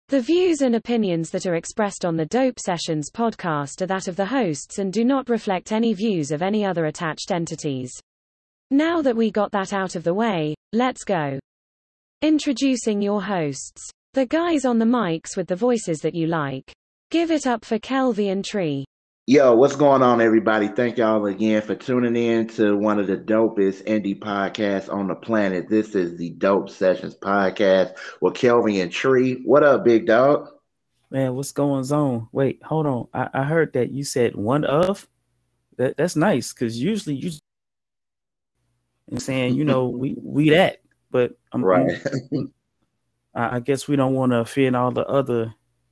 The views and opinions that are expressed on the Dope Sessions podcast are that of the hosts and do not reflect any views of any other attached entities. Now that we got that out of the way, let's go. Introducing your hosts. The guys on the mics with the voices that you like. Give it up for Kelvy and Tree. Yo, what's going on, everybody? Thank y'all again for tuning in to one of the dopest indie podcasts on the planet. This is the Dope Sessions podcast with Kelvin and Tree. What up, big dog? Man, what's going on? Wait, hold on. I heard that you said one of. That's nice, because usually you and saying, we that, but right. I guess we don't want to offend all the other,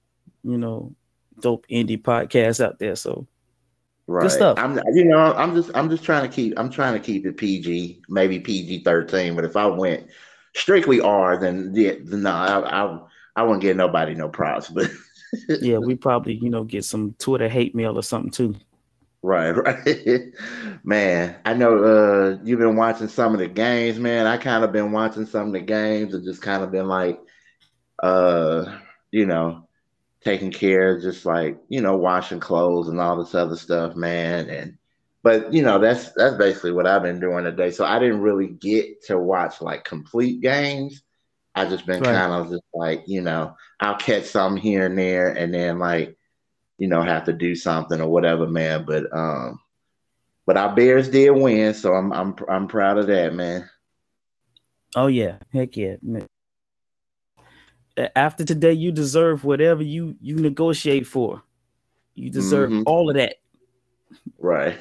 dope indie podcasts out there. So right. Good stuff. I'm just trying to keep it PG, maybe PG-13. But if I went strictly R, then no, I wouldn't get nobody no props. But yeah, we probably get some Twitter hate mail or something too. Right. Man, I know you've been watching some of the games, man. I kind of been watching some of the games and just kind of been like, taking care of just like, washing clothes and all this other stuff, man. But that's basically what I've been doing today. So I didn't really get to watch like complete games. I just been kind of just like, I'll catch some here and there and then like, have to do something or whatever, man. But our Bears did win, so I'm proud of that, man. Oh yeah, heck yeah. Man. After today, you deserve whatever you negotiate for. You deserve all of that. Right.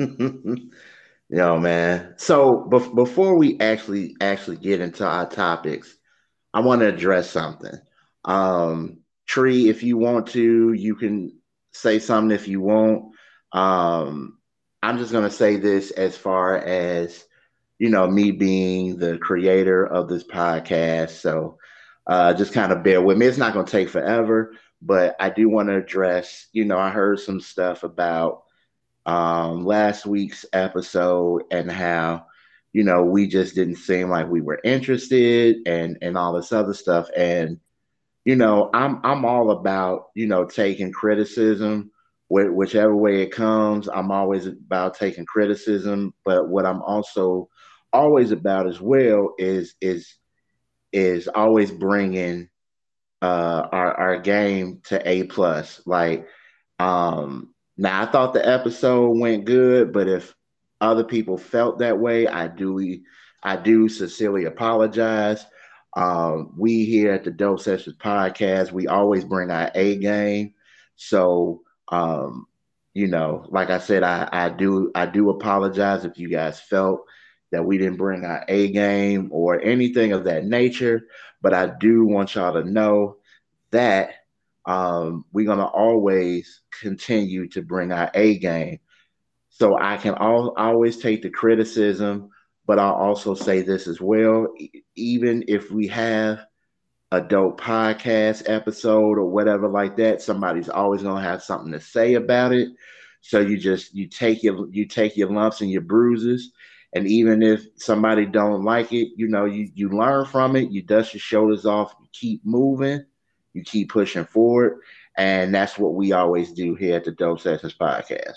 Man. So before we actually get into our topics, I want to address something. Tree, if you want to, you can say something if you won't. I'm just going to say this as far as, me being the creator of this podcast. So just kind of bear with me. It's not going to take forever, but I do want to address, I heard some stuff about last week's episode and how, we just didn't seem like we were interested and all this other stuff. And, I'm all about, taking criticism, whichever way it comes. I'm always about taking criticism. But what I'm also always about as well is always bringing our game to A+. Like, now I thought the episode went good, but if other people felt that way, I do sincerely apologize. We here at the Dope Sessions podcast, we always bring our A game. So, like I said, I do apologize if you guys felt that we didn't bring our A game or anything of that nature. But I do want y'all to know that we're going to always continue to bring our A game. So I can always take the criticism, but I'll also say this as well. Even if we have a dope podcast episode or whatever like that, somebody's always going to have something to say about it. So you take your lumps and your bruises. And even if somebody don't like it, you learn from it, you dust your shoulders off, you keep moving, you keep pushing forward. And that's what we always do here at the Dope Sessions podcast.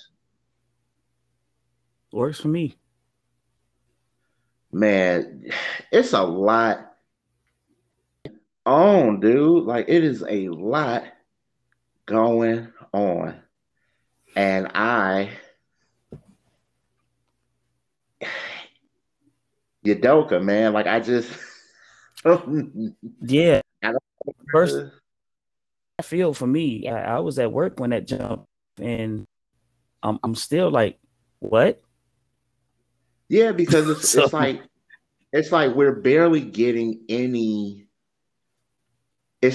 Works for me. Man, it's a lot on, dude. Like, it is a lot going on. And Udoka, man, like I just yeah. First, I feel for me, I was at work when that jumped, and I'm still like, what? Yeah, because it's like we're barely getting any. It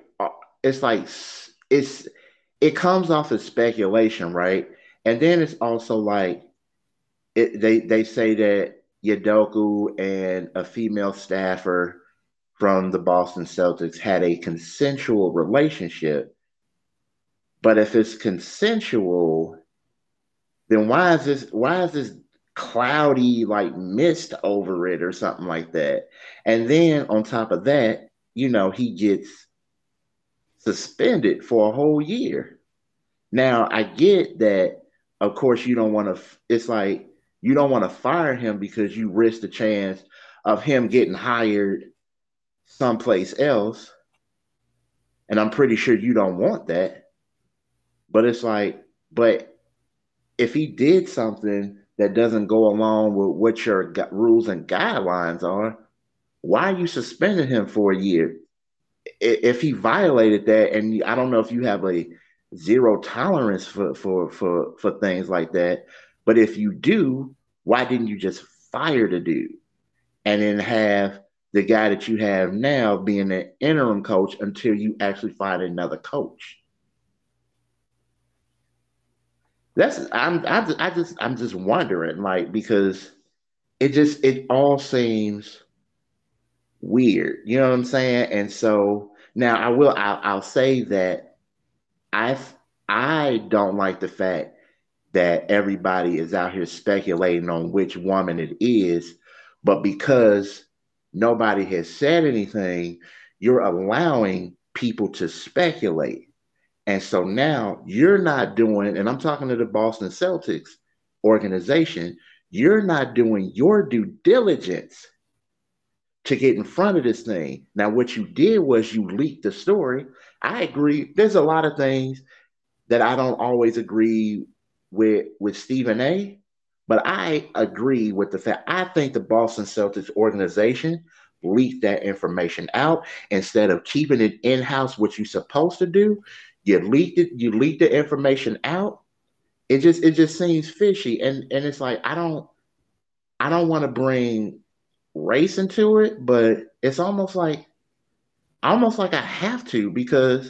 comes off as speculation, right? And then it's also like they say that Udoka and a female staffer from the Boston Celtics had a consensual relationship. But if it's consensual, then why is this cloudy like mist over it or something like that? And then on top of that, he gets suspended for a whole year. Now, I get that, of course, you don't want to, it's like you don't want to fire him because you risk the chance of him getting hired someplace else. And I'm pretty sure you don't want that. But it's like, but if he did something that doesn't go along with what your rules and guidelines are, why are you suspending him for a year? If he violated that, and I don't know if you have a zero tolerance for things like that, but if you do, why didn't you just fire the dude and then have the guy that you have now being an interim coach until you actually find another coach? I'm just wondering, like, because it all seems weird, you know what I'm saying? And so now I'll say that I don't like the fact that everybody is out here speculating on which woman it is, but because nobody has said anything, you're allowing people to speculate. And so now you're not doing, and I'm talking to the Boston Celtics organization, you're not doing your due diligence to get in front of this thing. Now, what you did was you leaked the story. I agree. There's a lot of things that I don't always agree with Stephen A., but I agree with the fact I think the Boston Celtics organization leaked that information out instead of keeping it in-house, what you're supposed to do. You leaked it, you leaked the information out. It just seems fishy. And it's like I don't want to bring race into it, but it's almost like I have to, because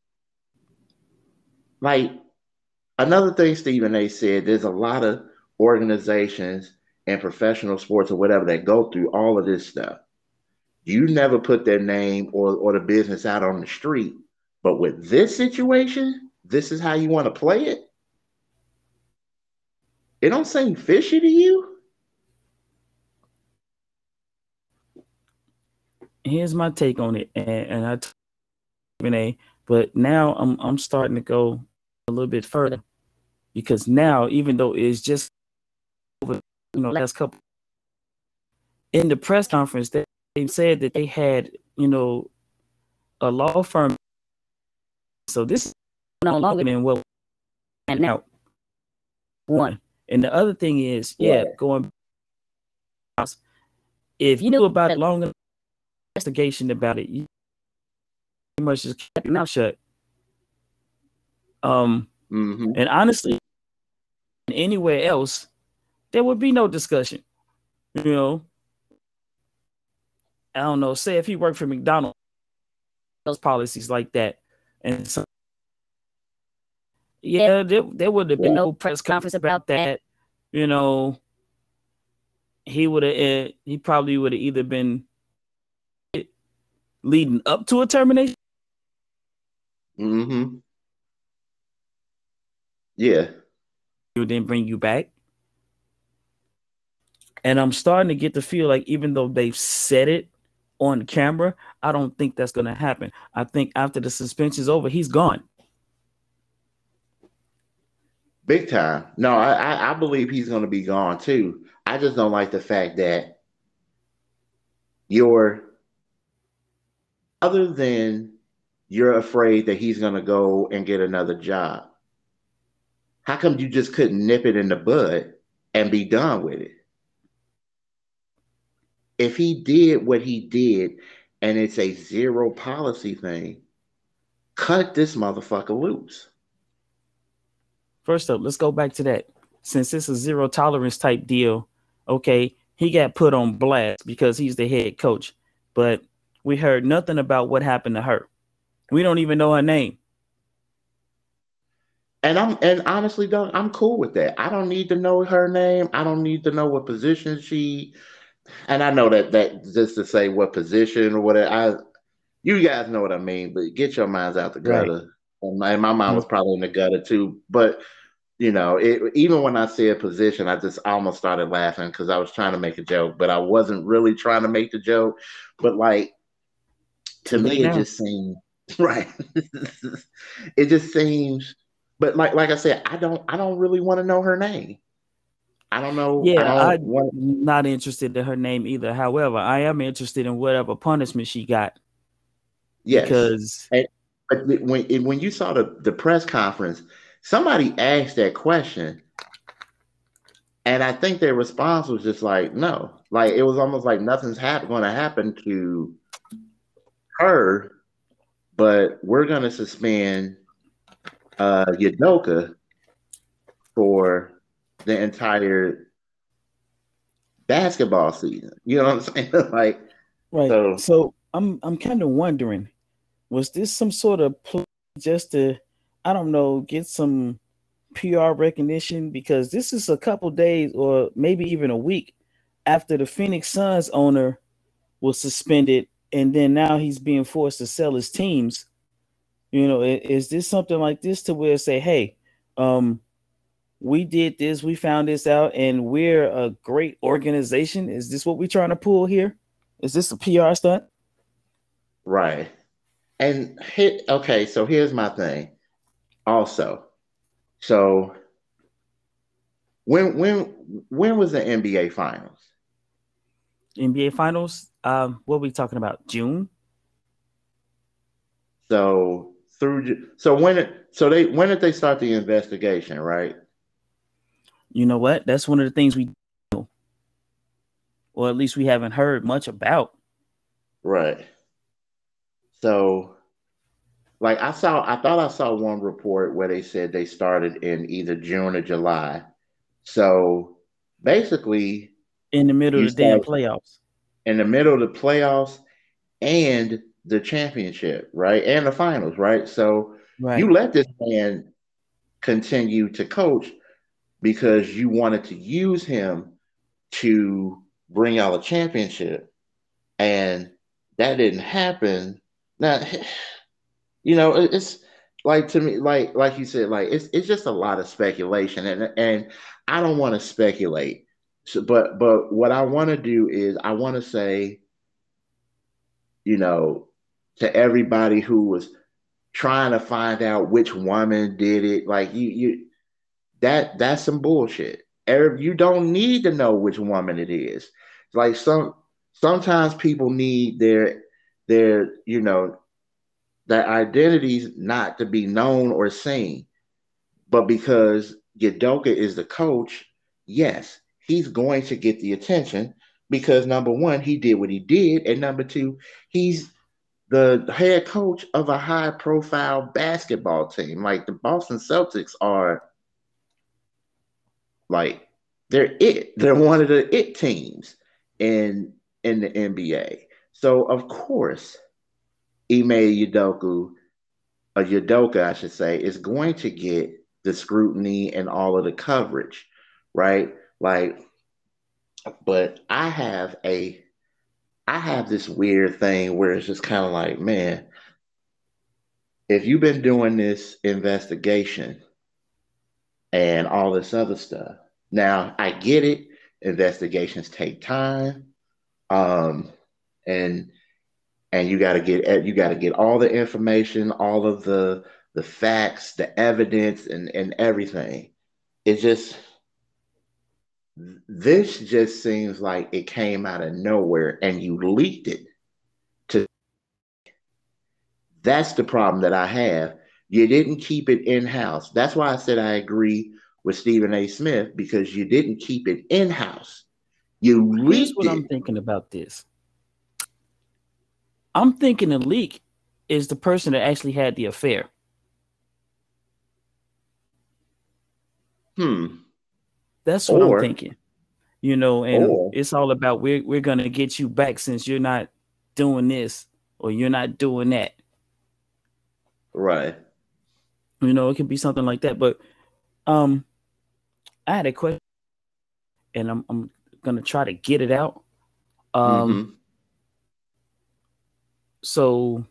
like another thing Stephen A said, there's a lot of organizations and professional sports or whatever that go through all of this stuff. You never put their name or the business out on the street. But with this situation, this is how you want to play it? It don't seem fishy to you? Here's my take on it, and but now I'm starting to go a little bit further, because now, even though it's just over, last couple in the press conference, they said that they had, a law firm. So this is no longer than what and out. One. And the other thing is, going. If you knew about it long enough, investigation about it, you pretty much just kept your mouth shut. And honestly, anywhere else, there would be no discussion. I don't know. Say if he worked for McDonald's, those policies like that, and so there would have been no press conference about that. He probably would have either been leading up to a termination. Yeah. He would then bring you back. And I'm starting to get the feel like, even though they've said it on camera, I don't think that's going to happen. I think after the suspension's over, he's gone. Big time. No, I believe he's going to be gone too. I just don't like the fact that other than you're afraid that he's going to go and get another job. How come you just couldn't nip it in the bud and be done with it? If he did what he did and it's a zero policy thing, cut this motherfucker loose. First up, let's go back to that. Since it's a zero tolerance type deal, okay, he got put on blast because he's the head coach. But we heard nothing about what happened to her. We don't even know her name. And honestly, Doug, I'm cool with that. I don't need to know her name. I don't need to know what position she. And I know that just to say what position or whatever. You guys know what I mean. But get your minds out the gutter. Right. And my mind was probably in the gutter too. But even when I said position, I almost started laughing because I was trying to make a joke, but I wasn't really trying to make the joke. But like, to me, it just seemed Right. It just seems, but like I said, I don't really want to know her name. I don't know. I Yeah, don't I'm want. not interested in her name either. However, I am interested in whatever punishment she got Yes. because And, but when you saw the press conference, somebody asked that question, and I think their response was just like, no. Like it was almost like nothing's going to happen to her, but we're going to suspend Udoka for the entire basketball season. You know what I'm saying? Like, right. so So I'm kind of wondering, was this some sort of play just to, I don't know, get some PR recognition? Because this is a couple days or maybe even a week after the Phoenix Suns owner was suspended, and then now he's being forced to sell his teams. You know, is this something like this to where say, hey, um, we did this, we found this out, and we're a great organization? Is this what we're trying to pull here? Is this a PR stunt? right. And okay, so here's my thing. Also, so when was the NBA finals? NBA Finals. What are we talking about? June? So so when did they start the investigation, right? You know what? That's one of the things we know, or at least we haven't heard much about. Right. So like I thought I saw one report where they said they started in either June or July. So basically In the middle of you the damn start playoffs. in the middle of the playoffs and the championship, right? And the finals, right? So you Right. let this man continue to coach because you wanted to use him to bring out a championship. And that didn't happen. Now, it's like to me, like you said, like it's just a lot of speculation, and I don't want to speculate. So, but what I want to do is I want to say, you know, to everybody who was trying to find out which woman did it, like you that's some bullshit. You don't need to know which woman it is. Like sometimes people need their their identities not to be known or seen. But because Udoka is the coach, yes, he's going to get the attention because number one, he did what he did, and number two, he's the head coach of a high profile basketball team. Like the Boston Celtics are like they're one of the it teams in the NBA. So of course, Ime Udoka, I should say, is going to get the scrutiny and all of the coverage, right? Like, but I have this weird thing where it's just kind of like, man, if you've been doing this investigation and all this other stuff, now I get it. Investigations take time, um, and you got to get all the information, all of the facts, the evidence, and everything. It just this just seems like it came out of nowhere and you leaked it to. That's the problem that I have. You didn't keep it in house. That's why I said I agree with Stephen A. Smith because you didn't keep it in house. You Here's leaked what I'm it. thinking about this. I'm thinking the leak is the person that actually had the affair. Hmm. That's what I'm Or thinking. You know, and or it's all about we're gonna get you back since you're not doing this or you're not doing that. right. You know, it could be something like that. But um, I had a question, and I'm gonna try to get it out. Um, Mm-hmm. so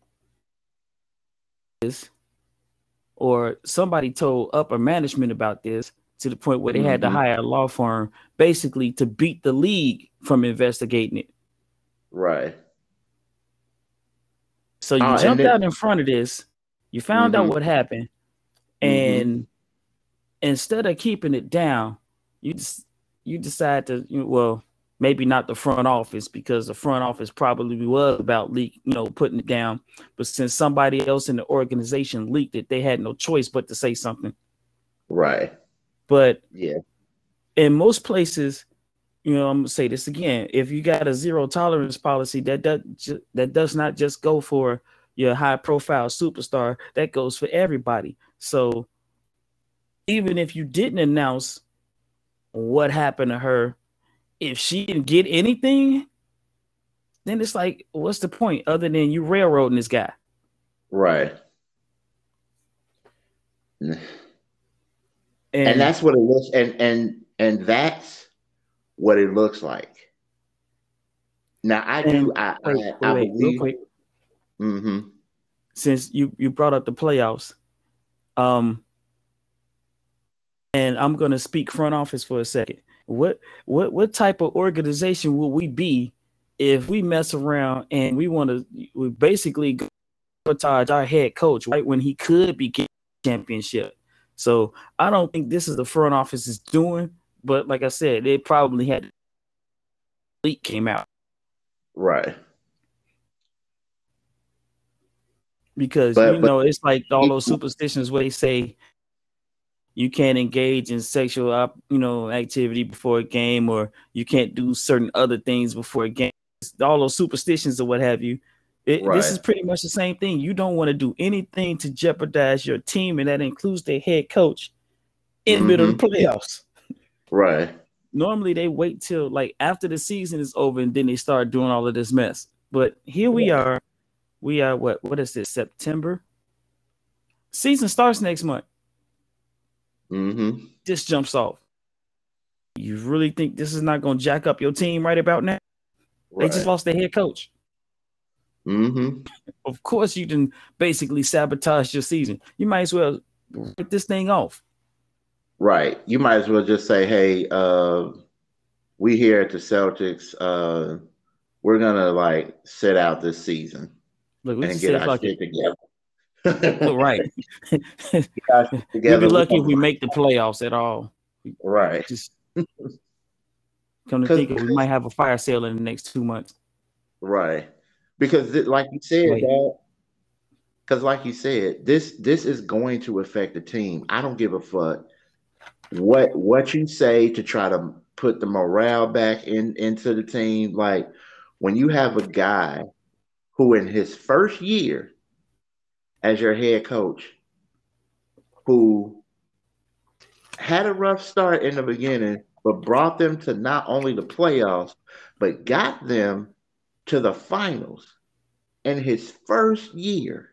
this or somebody told upper management about this to the point where they had to Mm-hmm. hire a law firm basically to beat the league from investigating it. Right. So you jumped out in front of this. You found out what happened, and instead of keeping it down, you decide to, well, maybe not the front office, because the front office probably was about putting it down. But since somebody else in the organization leaked it, they had no choice but to say something. Right. But yeah, in most places, I'm gonna say this again: if you got a zero tolerance policy, that does not just go for your high profile superstar. That goes for everybody. So even if you didn't announce what happened to her, if she didn't get anything, then it's like, what's the point other than you railroading this guy? Right. And that's what it looks, and that's what it looks like. Now I believe. Real quick. Since you brought up the playoffs, and I'm gonna speak front office for a second. What type of organization will we be if we mess around and we basically sabotage our head coach right when he could be getting a championship? So I don't think this is the front office is doing, but like I said, they probably had leak came out. Right. Because it's like all those superstitions where they say you can't engage in sexual activity before a game, or you can't do certain other things before a game. All those superstitions or what have you. This is pretty much the same thing. You don't want to do anything to jeopardize your team, and that includes their head coach in the middle of the playoffs. Right. Normally they wait till like after the season is over and then they start doing all of this mess. But here we are. We are what is this? September? Season starts next month. This jumps off. You really think this is not going to jack up your team right about now? Right. They just lost their head coach. Of course, you can basically sabotage your season. You might as well write this thing off. Right. You might as well just say, hey, we here at the Celtics, we're gonna sit out this season. Look, and get our shit together. Right. We'd be lucky if we make the playoffs at all. Right. Just come to think of it, we might have a fire sale in the next 2 months. Right. Because like you said, this is going to affect the team. I don't give a fuck what you say to try to put the morale back into the team. Like when you have a guy who in his first year as your head coach, who had a rough start in the beginning, but brought them to not only the playoffs, but got them to the finals in his first year.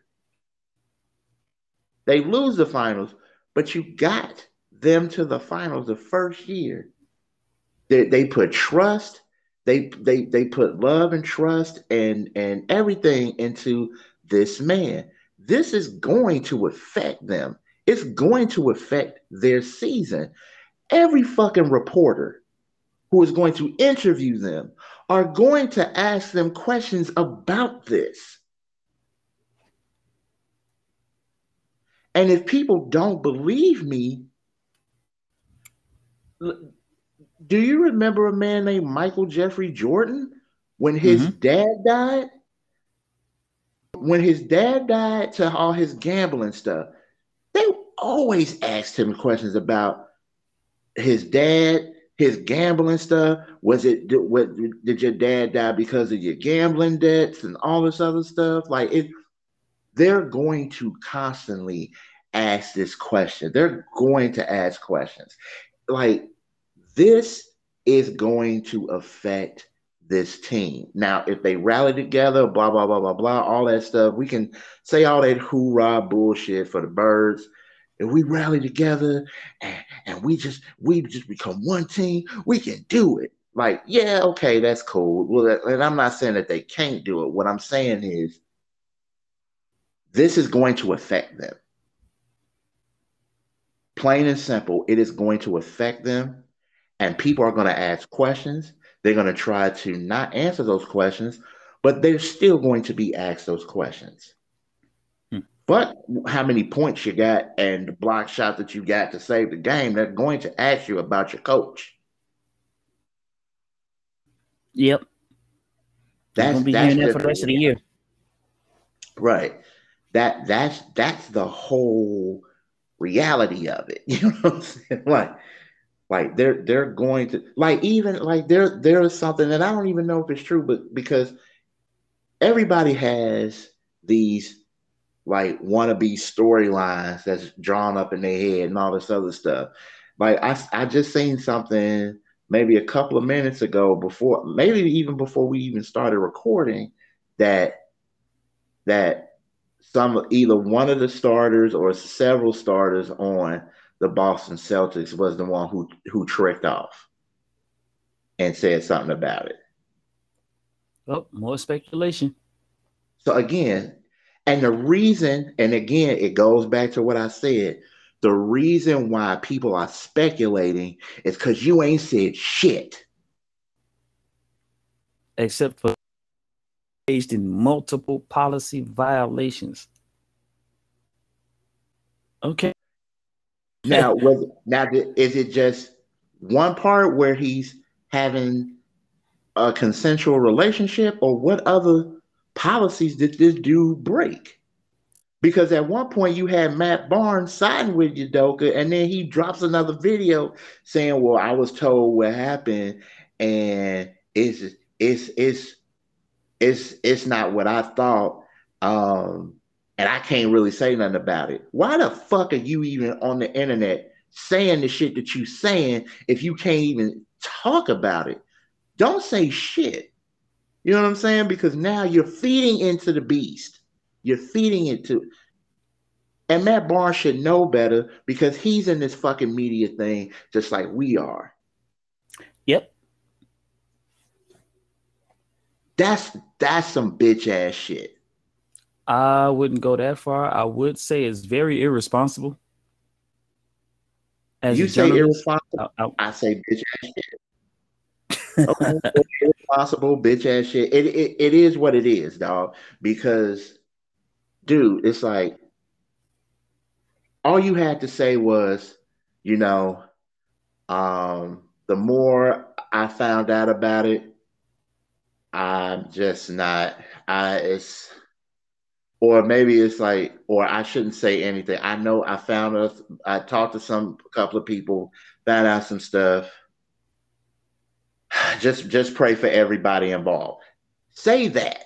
They lose the finals, but you got them to the finals the first year. They put trust, they put love and trust and everything into this man. This is going to affect them. It's going to affect their season. Every fucking reporter who is going to interview them are going to ask them questions about this. And if people don't believe me, do you remember a man named Michael Jeffrey Jordan when his dad died? When his dad died to all his gambling stuff, they always asked him questions about his dad, his gambling stuff. Did your dad die because of your gambling debts and all this other stuff? They're going to constantly ask this question. They're going to ask questions. This is going to affect this team. Now, if they rally together, blah, blah, blah, blah, blah, all that stuff, we can say all that hoorah bullshit for the birds. If we rally together and we just become one team, we can do it. Yeah, okay, that's cool. Well, and I'm not saying that they can't do it. What I'm saying is this is going to affect them. Plain and simple, it is going to affect them. And people are going to ask questions. They're going to try to not answer those questions, but they're still going to be asked those questions. But how many points you got and the block shot that you got to save the game, they're going to ask you about your coach. Yep. You're going to be hearing that for the rest of the year. Right. That's the whole reality of it. You know what I'm saying? Like they're going to there is something that I don't even know if it's true, but because everybody has these like wannabe storylines that's drawn up in their head and all this other stuff. Like I just seen something maybe a couple of minutes ago maybe even before we even started recording that either one of the starters or several starters on the Boston Celtics was the one who tricked off and said something about it. Oh, more speculation. So again, and the reason, and again, it goes back to what I said. The reason why people are speculating is because you ain't said shit. Except for engaged in multiple policy violations. Okay. Now, is it just one part where he's having a consensual relationship, or what other policies did this dude break? Because at one point you had Matt Barnes siding with Udoka, and then he drops another video saying, "Well, I was told what happened, and it's not what I thought, and I can't really say nothing about it." Why the fuck are you even on the internet saying the shit that you saying if you can't even talk about it? Don't say shit. You know what I'm saying? Because now you're feeding into the beast. You're feeding into, and Matt Barnes should know better because he's in this fucking media thing just like we are. Yep. That's some bitch ass shit. I wouldn't go that far. I would say it's very irresponsible. As you say irresponsible, I say bitch ass shit. Okay, irresponsible bitch ass shit. It is what it is, dog. Because, dude, it's like all you had to say was, the more I found out about it, I'm just not. Or maybe it's like, or I shouldn't say anything. I know I talked to a couple of people, found out some stuff. Just pray for everybody involved. Say that.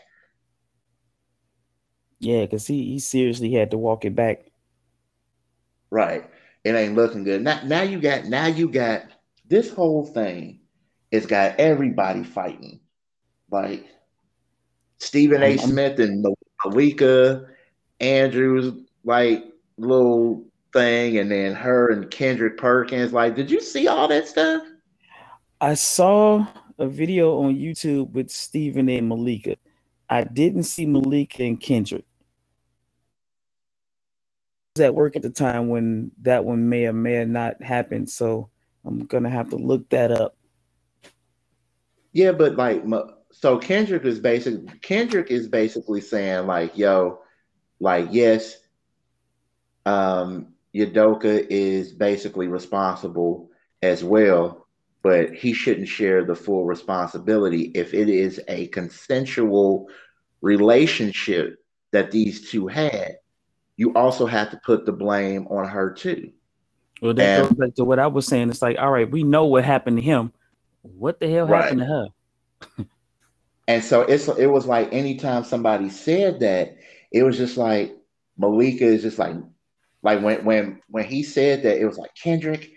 Yeah, because he seriously had to walk it back. Right. It ain't looking good. Now you got this whole thing. It's got everybody fighting. Like Stephen A. Smith and Malika Andrews, like little thing, and then her and Kendrick Perkins. Like, did you see all that stuff? I saw a video on YouTube with Stephen and Malika. I didn't see Malika and Kendrick. I was at work at the time when that one may or may not happen, so I'm gonna have to look that up. Yeah, but so Kendrick is basically saying like, yo, like, yes, Udoka is basically responsible as well, but he shouldn't share the full responsibility if it is a consensual relationship that these two had. You also have to put the blame on her too. Well, that goes back to what I was saying. It's like, all right, we know what happened to him. What the hell happened to her? And so it was like anytime somebody said that, it was just like Malika is just like when he said that, it was like Kendrick.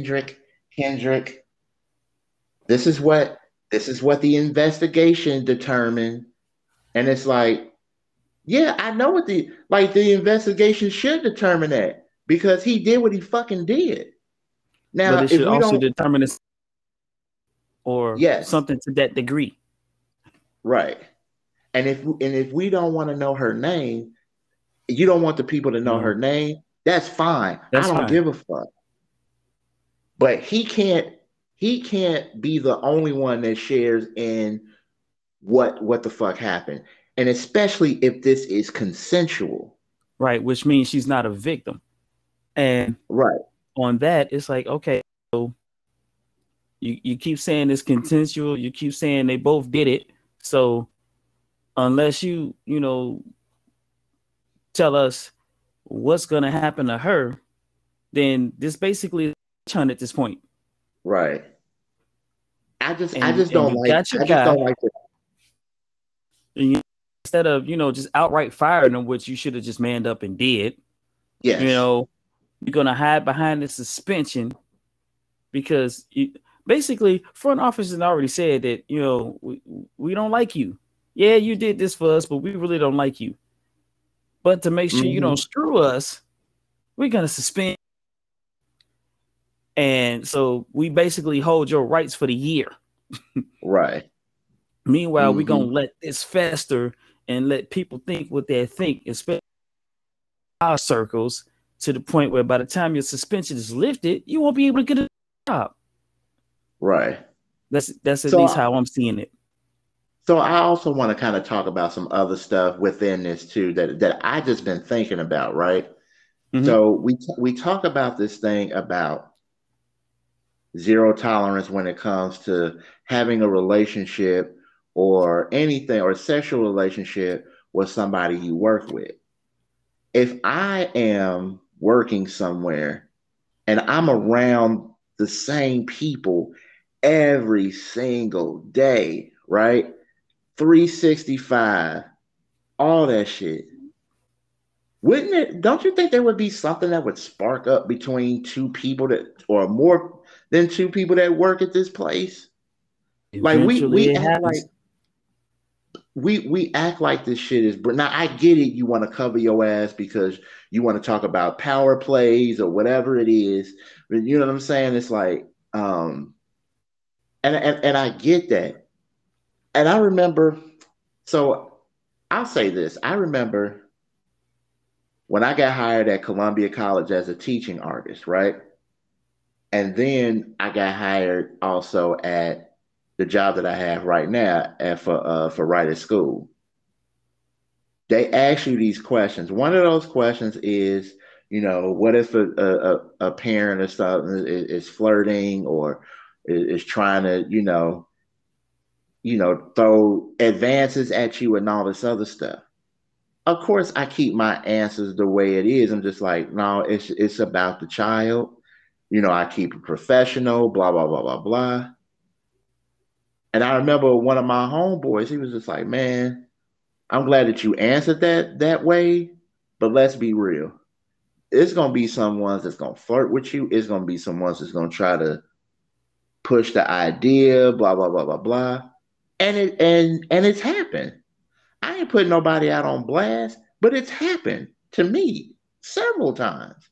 This is what the investigation determined. And it's like, yeah, I know what the investigation should determine that because he did what he fucking did. Now, but it should also determine this or something to that degree. Right. And if we don't want to know her name, you don't want the people to know her name, that's fine. I don't give a fuck. But he can't be the only one that shares in what the fuck happened, and especially if this is consensual. Right, which means she's not a victim. And right on that, it's like, okay, so you keep saying it's consensual, you keep saying they both did it. So unless you tell us what's gonna happen to her, then this basically is at this point. Right. I just And don't you like got your I just guy, don't like it. and instead of just outright firing him, which you should have just manned up and did. Yes. You're gonna hide behind the suspension because basically front office has already said that we don't like you. Yeah, you did this for us, but we really don't like you. But to make sure you don't screw us, we're gonna suspend. And so we basically hold your rights for the year. Right. Meanwhile, we're gonna let this fester and let people think what they think, especially our circles, to the point where by the time your suspension is lifted, you won't be able to get a job. Right. That's at least how I'm seeing it. So I also want to kind of talk about some other stuff within this too that I just been thinking about, right? So we talk about this thing about zero tolerance when it comes to having a relationship or anything or a sexual relationship with somebody you work with. If I am working somewhere and I'm around the same people every single day, right? 365, all that shit. Wouldn't it? Don't you think there would be something that would spark up between two people that, or more than two people that work at this place? Eventually, like we it act happens. like we act like this shit is. Now I get it. You want to cover your ass because you want to talk about power plays or whatever it is. But you know what I'm saying? It's like, and I get that. And I remember. So I'll say this. I remember when I got hired at Columbia College as a teaching artist, right? And then I got hired also at the job that I have right now for writing school. They ask you these questions. One of those questions is, what if a parent or something is flirting or is trying to, throw advances at you and all this other stuff. Of course, I keep my answers the way it is. I'm just like, no, it's about the child. I keep it professional, blah, blah, blah, blah, blah. And I remember one of my homeboys, he was just like, man, I'm glad that you answered that way, but let's be real. It's gonna be some ones that's gonna flirt with you. It's gonna be some ones that's gonna try to push the idea, blah, blah, blah, blah, blah. And it's happened. I ain't putting nobody out on blast, but it's happened to me several times.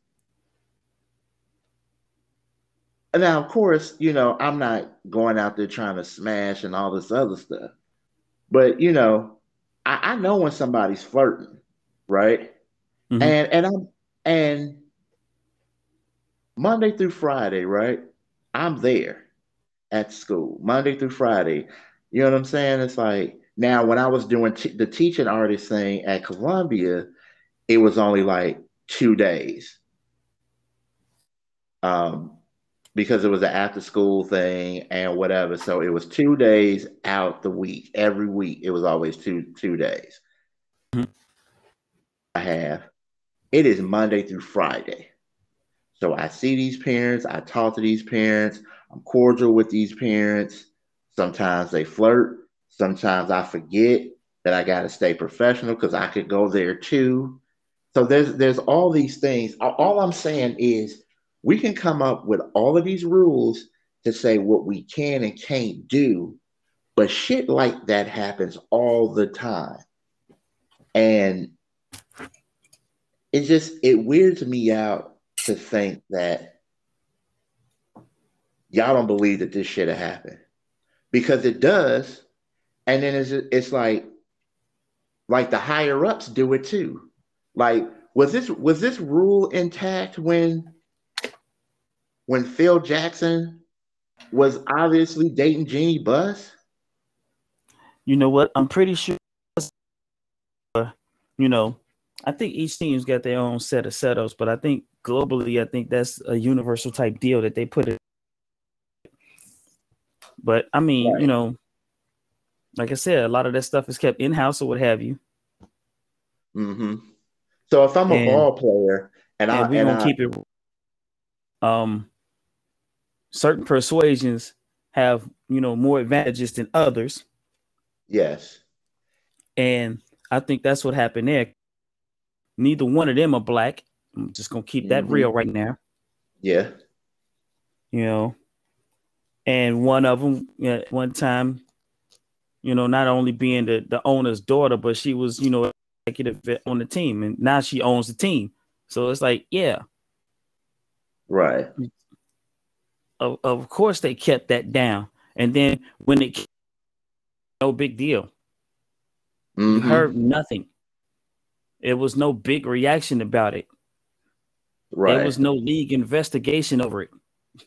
Now, of course, I'm not going out there trying to smash and all this other stuff. But I know when somebody's flirting, right? And Monday through Friday, right? I'm there at school, Monday through Friday. You know what I'm saying? It's like now when I was doing the teaching artist thing at Columbia, it was only like 2 days. Because it was an after school thing and whatever. So it was 2 days out the week. Every week it was always two days. I have. It is Monday through Friday. So I see these parents, I talk to these parents, I'm cordial with these parents. Sometimes they flirt. Sometimes I forget that I gotta stay professional because I could go there too. So there's all these things. All I'm saying is we can come up with all of these rules to say what we can and can't do, but shit like that happens all the time. And it weirds me out to think that y'all don't believe that this shit happened. Because it does. And then it's like the higher ups do it too. Like, was this rule intact when Phil Jackson was obviously dating Jeannie Buss? You know what? I'm pretty sure. You know, I think each team's got their own set of setups, but I think globally, I think that's a universal type deal that they put it. But I mean, you Right. know, like I said, a lot of that stuff is kept in house or what have you, Hmm. So if I'm a and ball player and I we're and gonna I keep it. Um, certain persuasions have more advantages than others, yes. and I think that's what happened there. Neither one of them are black. I'm just gonna keep that Hmm. real right now. Yeah. You know, and one of them, one time, not only being the owner's daughter, but she was, executive on the team, and now she owns the team. So it's like, yeah, Right. of course they kept that down. And then when it, no big deal. You Hmm. heard nothing. It was no big reaction about it. There Right. was no league investigation over it.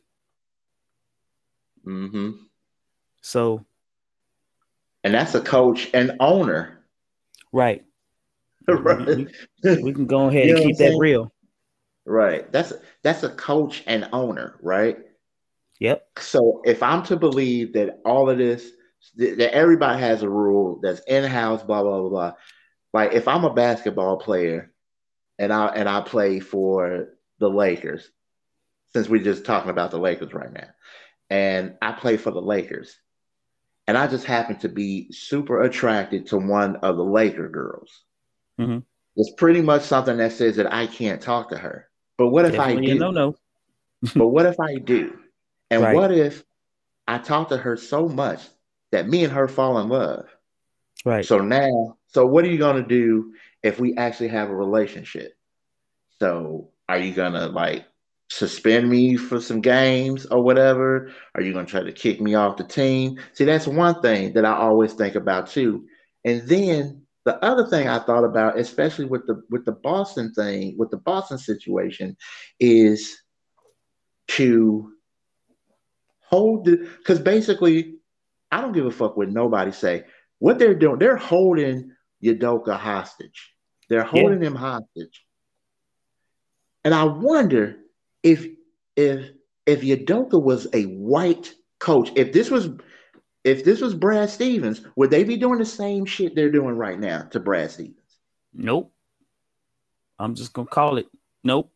Hmm. So, And that's a coach and owner. right. We, Right. we, we can go ahead You and know what I'm keep that saying? real. Right. That's a coach and owner, right? Yep. So if I'm to believe that all of this, that everybody has a rule that's in-house, blah blah blah blah. Like if I'm a basketball player and I play for the Lakers, since we're just talking about the Lakers right now, and I play for the Lakers, and I just happen to be super attracted to one of the Laker girls. Hmm. It's pretty much something that says that I can't talk to her. But what if I Definitely a do? no-no. But what if I do? And Right. what if I talk to her so much that me and her fall in love? Right. So what are you going to do if we actually have a relationship? So are you going to like suspend me for some games or whatever? Are you going to try to kick me off the team? See, that's one thing that I always think about too. And then the other thing I thought about, especially with the Boston thing, with the Boston situation, is to hold the because basically I don't give a fuck what nobody say. What they're doing, they're holding Udoka hostage. They're Yeah. holding him hostage. And I wonder if if if Udoka was a white coach, if this was Brad Stevens, would they be doing the same shit they're doing right now to Brad Stevens? Nope. I'm just gonna call it. Nope.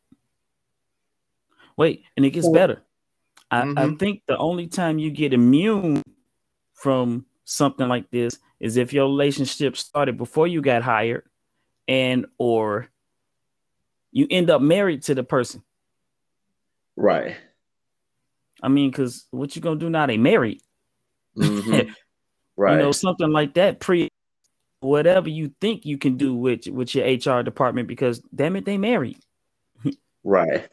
Wait, and it gets So, better. I mm-hmm, think the only time you get immune from something like this is if your relationship started before you got hired, and or you end up married to the person. right. I mean, because what you gonna do now? They married. Mm-hmm, right. Something like that. Whatever you think you can do with your HR department, because damn it, they married. Right.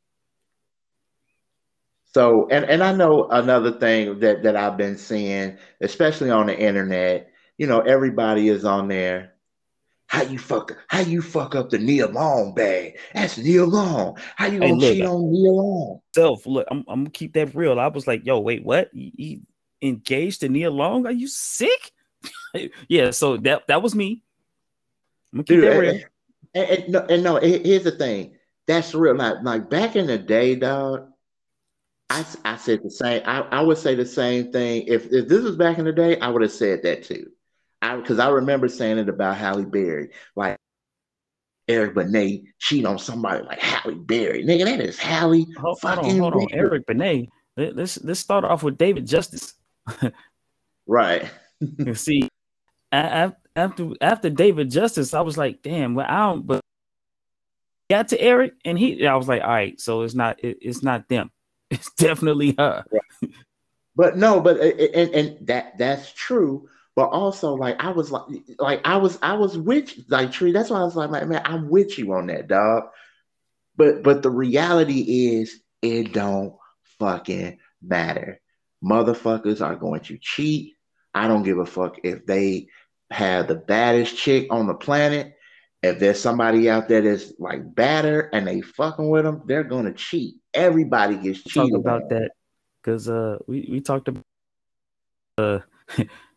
So, and I know another thing that I've been seeing, especially on the internet, everybody is on there. How you fuck up the Neil Long bag? That's Neil Long. How you Hey, gonna look, cheat on Neil Long? look, I'm gonna keep that real. I was like, yo, wait, what? He engaged to Nia Long? Are you sick? Yeah, so that was me. I'm gonna keep Dude, that real. no, here's the thing. That's real. Like back in the day, dog, I said the same. I would say the same thing. If this was back in the day, I would have said that too. Because I remember saying it about Halle Berry. Like, Eric Benet cheat on somebody like Halle Berry. Nigga, that is Halle fucking Hold on, Berry. Eric Benet. Let's start off with David Justice. Right. You see, after David Justice, I was like, damn. Well, I don't. But got to Eric, and I was like, all right. So it's not them. It's definitely her. But no, but and that's true. But also, like I was with like Tree. That's why I was like, man, I'm with you on that, dog. But the reality is, it don't fucking matter. Motherfuckers are going to cheat. I don't give a fuck if they have the baddest chick on the planet. If there's somebody out there that's like badder and they fucking with them, they're gonna cheat. Everybody gets We'll talk cheated about on. that because we talked about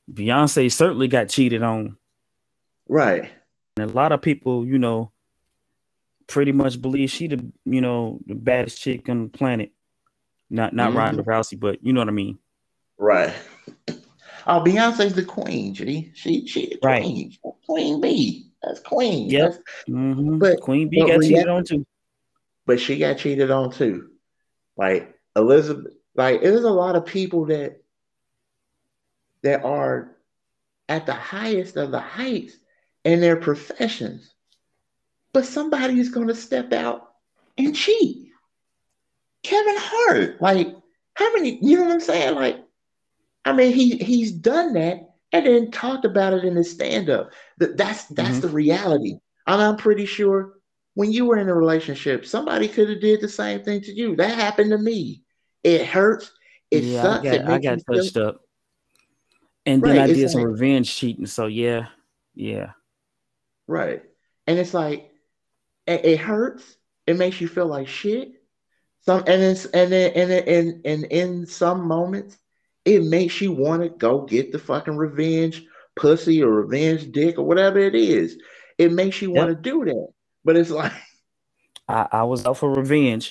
Beyonce certainly got cheated on. Right. And a lot of people, pretty much believe she the baddest chick on the planet. Not Ronda Rousey, but you know what I mean. Right. Oh, Beyonce's the queen, G. She the Right. queen. Queen B. That's queen. Yep. But Queen B got cheated on too. But she got cheated on too. Like Elizabeth, like there's a lot of people that are at the highest of the heights in their professions, but somebody is going to step out and cheat. Kevin Hart, like how many? You know what I'm saying? Like, I mean, he's done that and then talked about it in his stand up. That's the reality. And I'm pretty sure when you were in a relationship, somebody could have did the same thing to you. That happened to me. It hurts. It sucks. I got touched up. And then I did some revenge cheating. So yeah. Right. And it's like it hurts. It makes you feel like shit. And in some moments, it makes you want to go get the fucking revenge pussy or revenge dick or whatever it is. It makes you want to do that. But it's like I was out for revenge.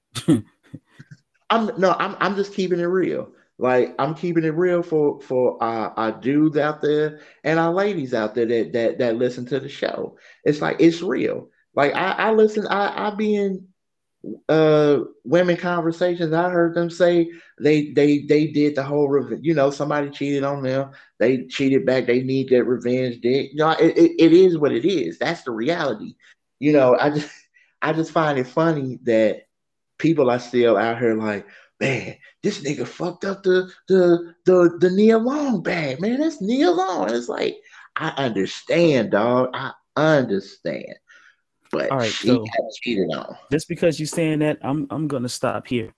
I'm just keeping it real. Like I'm keeping it real for our dudes out there and our ladies out there that listen to the show. It's like it's real. Like I listen. I be in women conversations. I heard them say they did the whole somebody cheated on them. They cheated back. They need that revenge dick. It is what it is. That's the reality. I just find it funny that people are still out here like, man, this nigga fucked up the Nia Long bag, man. That's Nia Long. It's like, I understand, dog. I understand. But all right, she got cheated on. Just because you're saying that, I'm gonna stop here.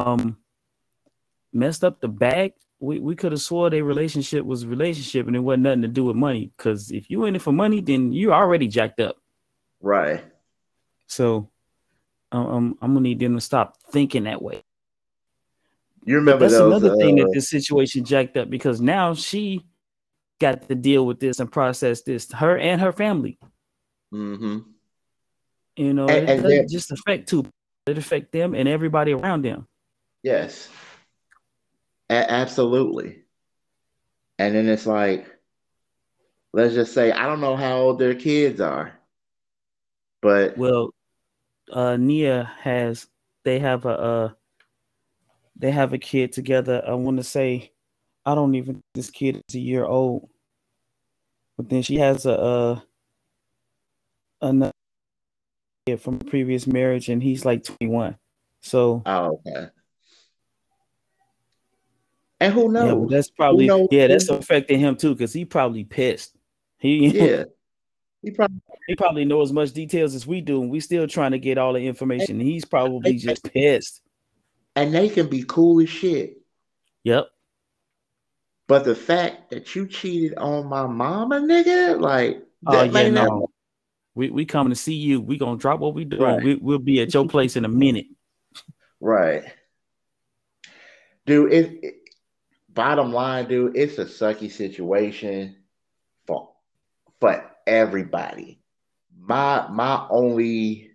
Messed up the bag. We could have swore their relationship was a relationship and it wasn't nothing to do with money. Because if you in it for money, then you already jacked up. Right. So I'm gonna need them to stop thinking that way. You remember that's another thing that this situation jacked up because now she got to deal with this and process this, her and her family. Mm-hmm. It doesn't just affect two; it affects them and everybody around them. Yes, absolutely. And then it's like, let's just say, I don't know how old their kids are, but Nia they have a kid together. I want to say, I don't even think this kid is a year old, but then she has another kid from a previous marriage, and he's like 21. So, okay. And who knows? Yeah, well, that's probably that's affecting him too, because he probably pissed. He probably knows as much details as we do, and we still trying to get all the information. He's probably just pissed. And they can be cool as shit. Yep. But the fact that you cheated on my mama, nigga, like no. We coming to see you. We gonna drop what we doing. Right. We'll be at your place in a minute. Right. Dude, bottom line, dude, it's a sucky situation for everybody. My only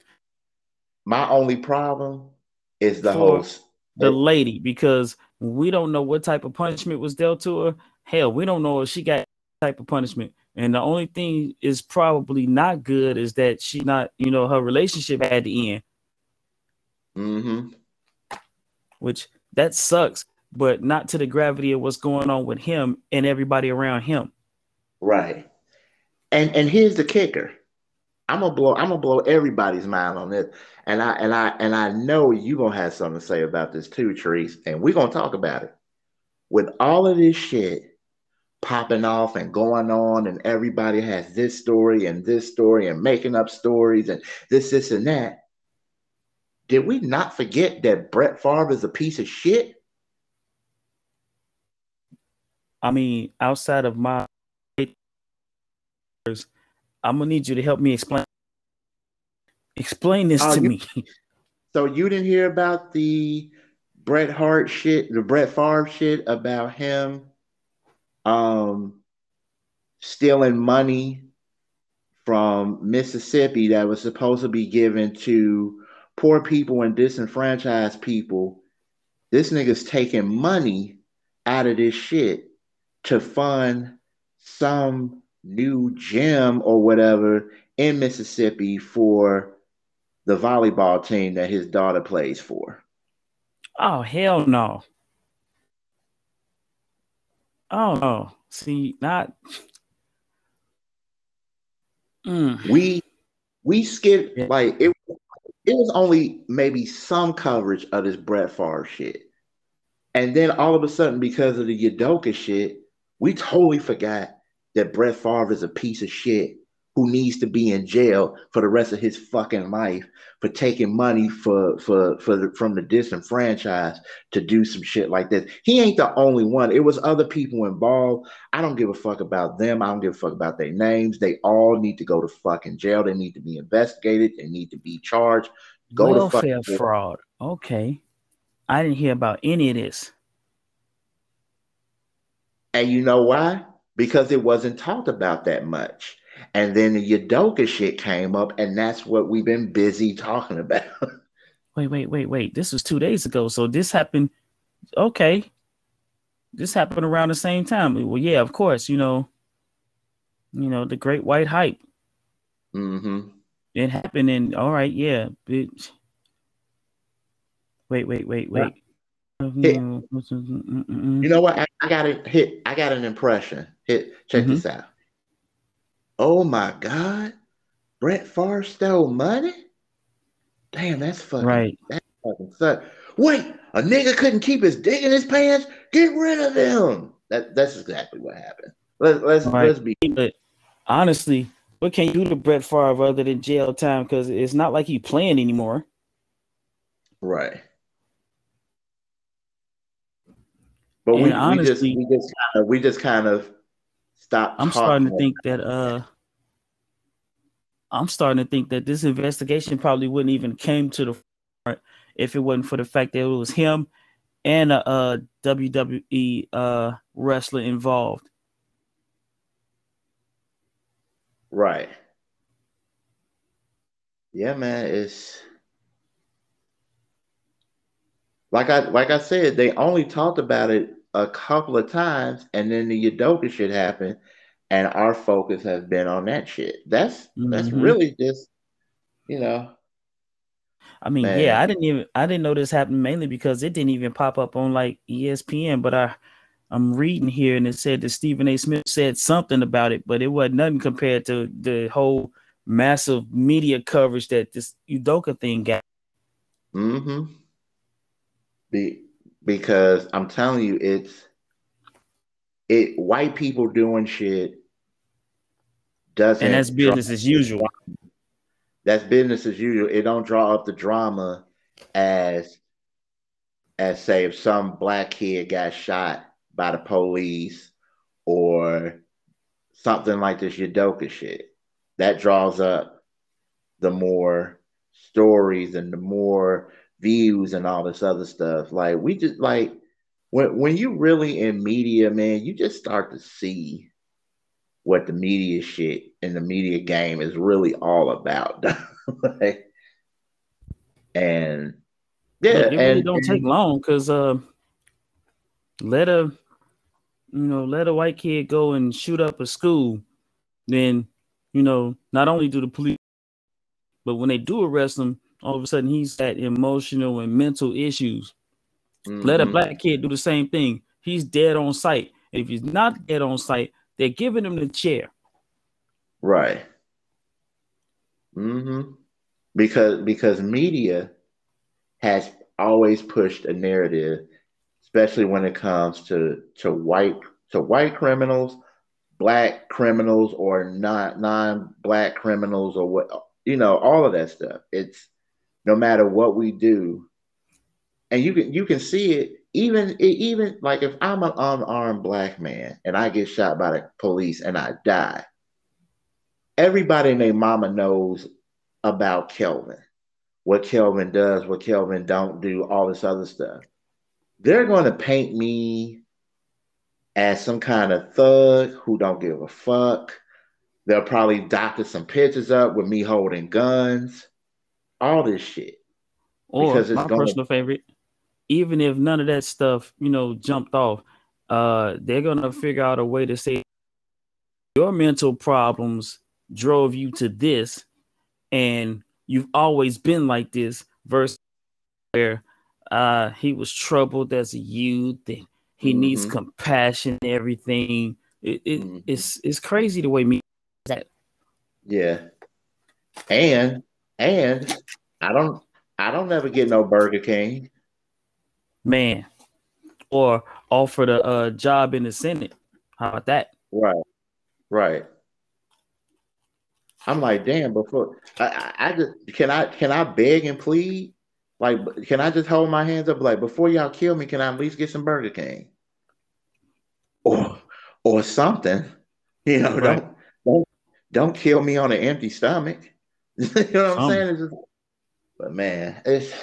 problem is the lady, because we don't know what type of punishment was dealt to her. Hell, we don't know if she got type of punishment. And the only thing is probably not good is that she not, her relationship had to end. Mm-hmm. Which that sucks, but not to the gravity of what's going on with him and everybody around him. Right. And here's the kicker. I'm gonna blow everybody's mind on this. And I know you're gonna have something to say about this too, Therese. And we're gonna talk about it. With all of this shit popping off and going on, and everybody has this story and making up stories and this and that. Did we not forget that Brett Favre is a piece of shit? I mean, outside of my, I'm gonna need you to help me explain this to me. So you didn't hear about the Bret Favre shit about him um, stealing money from Mississippi that was supposed to be given to poor people and disenfranchised people. This nigga's taking money out of this shit to fund some new gym or whatever in Mississippi for the volleyball team that his daughter plays for. Oh, hell no. Oh no. See, not We skipped yeah. like it was only maybe some coverage of this Brett Favre shit. And then all of a sudden, because of the Udoka shit, we totally forgot that Brett Favre is a piece of shit who needs to be in jail for the rest of his fucking life for taking money from the disenfranchised to do some shit like this. He ain't the only one. It was other people involved. I don't give a fuck about them. I don't give a fuck about their names. They all need to go to fucking jail. They need to be investigated. They need to be charged. Go to fucking Welfare fraud. Okay. I didn't hear about any of this. And you know why? Because it wasn't talked about that much. And then the Udoka shit came up, and that's what we've been busy talking about. Wait. This was 2 days ago. So this happened. Okay. This happened around the same time. Well, yeah, of course, the great white hype. Mm-hmm. It happened in, all right, yeah. Bitch. Wait. You know what? I got it. I got an impression. Check this out. Oh my God, Brett Favre stole money. Damn, that's fucking right. That's fucking suck. Wait, a nigga couldn't keep his dick in his pants. Get rid of him. That's exactly what happened. Let's be. But honestly, what can you do to Brett Favre other than jail time? Because it's not like he's playing anymore. Right. But we just kind of stopped. I'm starting to think that this investigation probably wouldn't even came to the front if it wasn't for the fact that it was him and a WWE wrestler involved. Right. Yeah, man. It's like I said, they only talked about it a couple of times, and then the Udoka shit happened, and our focus has been on that shit. That's really just, I mean, man. yeah, I didn't know this happened mainly because it didn't even pop up on like ESPN, but I'm reading here and it said that Stephen A. Smith said something about it, but it wasn't nothing compared to the whole massive media coverage that this Udoka thing got. Mm-hmm. Because I'm telling you, white people doing shit doesn't, and that's business as usual. That's business as usual. It don't draw up the drama as say if some black kid got shot by the police or something like this Udoka shit. That draws up the more stories and the more views and all this other stuff. Like we just like when you really in media, man, you just start to see what the media shit and the media game is really all about. Like, and yeah, it really don't take long because let a white kid go and shoot up a school, then not only do the police, but when they do arrest him, all of a sudden he's got emotional and mental issues. Mm-hmm. Let a black kid do the same thing. He's dead on sight. And if he's not dead on sight, they're giving him the chair. Right. Mm-hmm. Because media has always pushed a narrative, especially when it comes to white criminals, black criminals, or non-black criminals, or what, all of that stuff. It's no matter what we do, and you can see it even like if I'm an unarmed black man and I get shot by the police and I die, everybody and their mama knows about Kelvin, what Kelvin does, what Kelvin don't do, all this other stuff. They're going to paint me as some kind of thug who don't give a fuck. They'll probably doctor some pictures up with me holding guns, all this shit, Or because it's my gonna. personal favorite, even if none of that stuff, jumped off, they're gonna figure out a way to say your mental problems drove you to this, and you've always been like this, versus where he was troubled as a youth and he needs Mm-hmm, compassion and everything. mm-hmm. It's crazy the way me that. Yeah, and I don't I don't ever get no Burger King. Man, or offered a job in the Senate. How about that? Right, right. I'm like, damn. Before I just can I beg and plead? Like, can I just hold my hands up? Like, before y'all kill me, can I at least get some Burger King or something? You know, Right. don't don't kill me on an empty stomach. You know what I'm Some. saying? But man, it's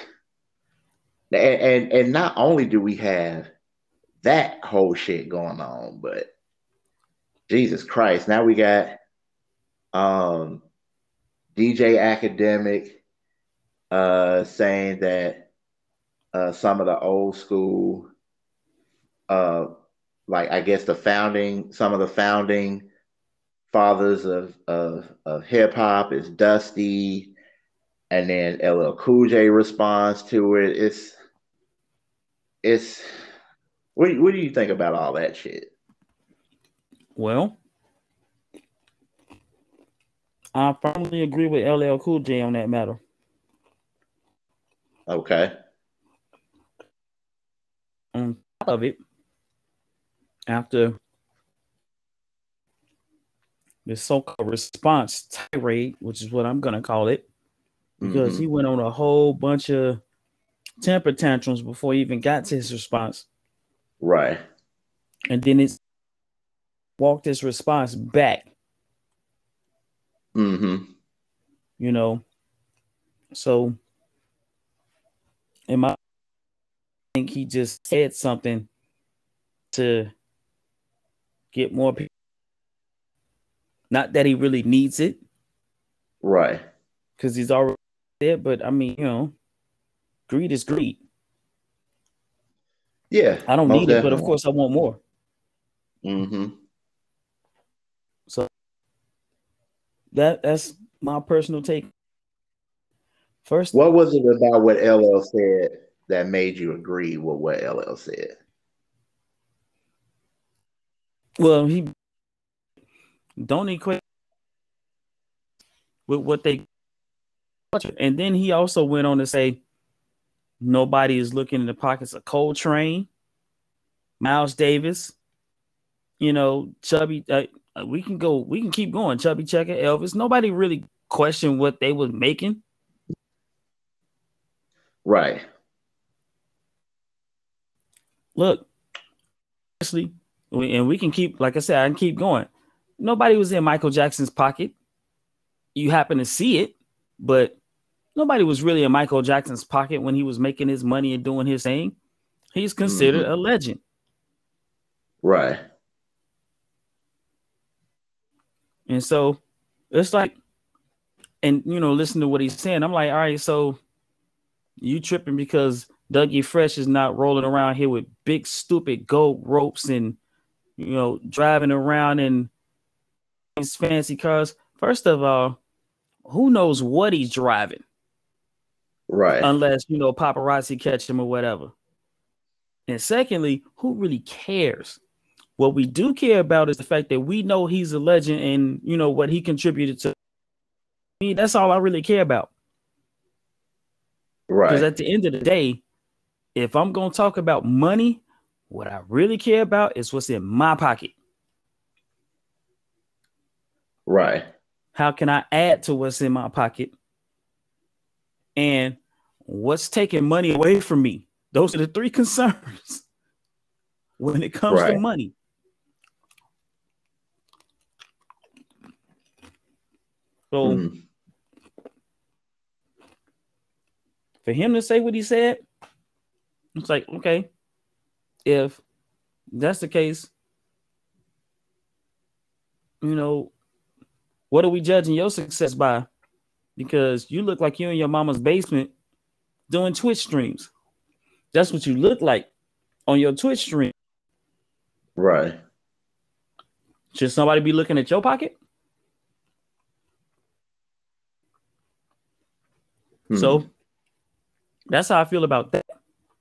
and not only do we have that whole shit going on, but Jesus Christ, now we got um DJ Academic saying that some of the old school uh like I guess some of the founding fathers of hip hop is Dusty, and then LL Cool J responds to it. It's what do you think about all that shit? Well, I firmly agree with LL Cool J on that matter. Okay. On top of it, after the so-called response tirade, which is what I'm gonna call it, because he Mm-hmm. went on a whole bunch of temper tantrums before he even got to his response, Right. and then it's walked his response back. Mm-hmm. You know, so in my, I think he just said something to get more people. Not that he really needs it, Right. because he's already there. But I mean, greed is greed. Yeah, I don't most need it, but of definitely. course I want more. Mm-hmm. So that's my personal take. First, What was it about what LL said that made you agree with what LL said? well, he don't equate with what they, and then he also went on to say nobody is looking in the pockets of Coltrane, Miles Davis, Chubby. We can keep going. Chubby Checker, Elvis. Nobody really questioned what they were making. Right. Look, honestly, and we can keep, like I said, I can keep going. Nobody was in Michael Jackson's pocket. You happen to see it, but nobody was really in Michael Jackson's pocket when he was making his money and doing his thing. He's considered Mm-hmm. a legend. Right. And so it's like, and listen to what he's saying. I'm like, all right, so you tripping because Dougie Fresh is not rolling around here with big stupid gold ropes and driving around in these fancy cars. First of all, who knows what he's driving Right. unless paparazzi catch him or whatever. And secondly, who really cares? What we do care about is the fact that we know he's a legend and what he contributed to me. That's all I really care about. Because Right. at the end of the day, if I'm going to talk about money, what I really care about is what's in my pocket. Right. How can I add to what's in my pocket? And what's taking money away from me? Those are the three concerns when it comes to Right. money. So Mm. for him to say what he said, it's like, okay, if that's the case, you know, what are we judging your success by? Because you look like you're in your mama's basement doing Twitch streams. That's what you look like on your Twitch stream. Right. Should somebody be looking at your pocket? So that's how I feel about that.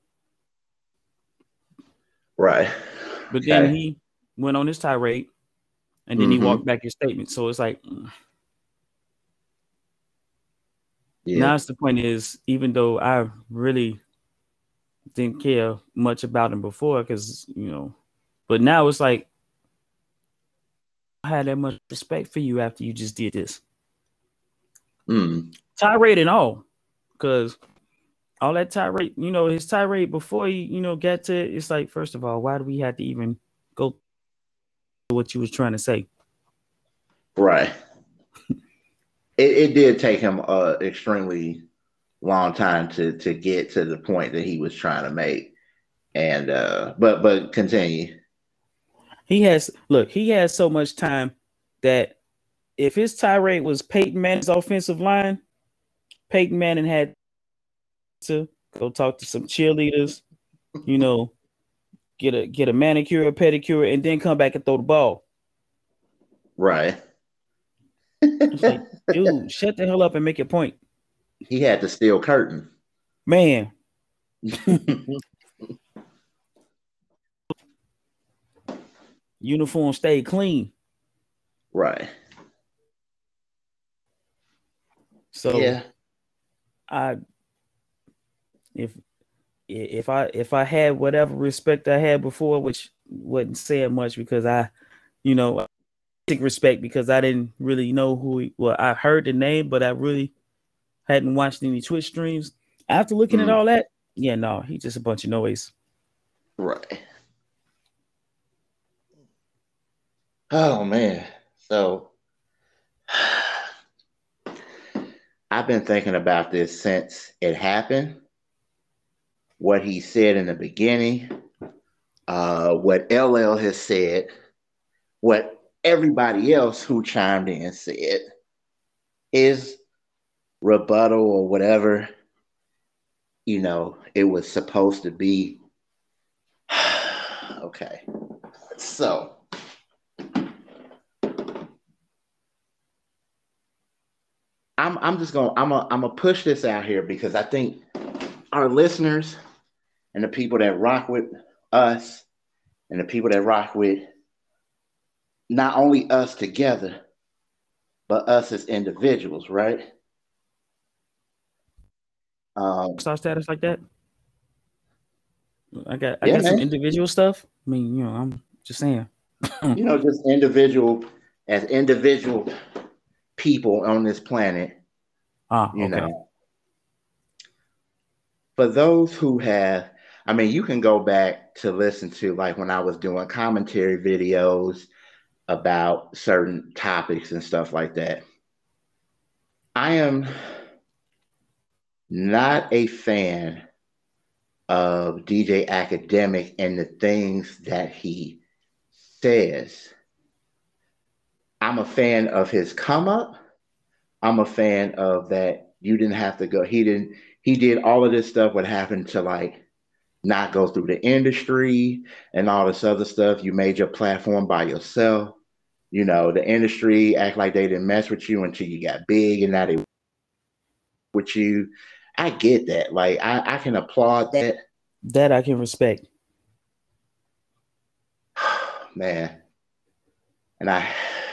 Right. But then he went on his tirade and then he walked back his statement. So it's like, now it's the point is, even though I really didn't care much about him before, because, you know, but now it's like, I had that much respect for you after you just did this. Tirade and all, because all that tirade, you know, his tirade before he, you know, got to it, it's like, first of all, why do we have to even go to what you was trying to say? Right. It did take him an extremely long time to get to the point that he was trying to make. And but continue. He has so much time that if his tirade was Peyton Manning's offensive line, Peyton Manning had to go talk to some cheerleaders, you know, get a manicure, a pedicure, and then come back and throw the ball. Right. It's like, dude, shut the hell up and make your point. He had the steel curtain. Man. Uniform stayed clean. Right. So yeah. If I had whatever respect I had before, which wasn't saying much because I, you know, take respect because I didn't really know who he, well, I heard the name, but I really hadn't watched any Twitch streams. After looking at all that, yeah, no, he's just a bunch of noise. Right. Oh man. So I've been thinking about this since it happened. What he said in the beginning, what LL has said, what everybody else who chimed in said, is rebuttal or whatever, you know, it was supposed to be. Okay. So I'm just gonna push this out here because I think our listeners and the people that rock with us and the people that rock with not only us together, but us as individuals, right? Star status like that. I got some individual stuff. I mean, you know, I'm just saying. You know, just individual people on this planet. You know, for those who have, I mean, you can go back to listen to like when I was doing commentary videos about certain topics and stuff like that. I am not a fan of DJ Academic and the things that he says. I'm a fan of his come up. I'm a fan of that. You didn't have to go. He did all of this stuff. What happened to like not go through the industry and all this other stuff. You made your platform by yourself. You know, the industry act like they didn't mess with you until you got big and now they with you. I get that. Like I can applaud that. That I can respect. Man. And I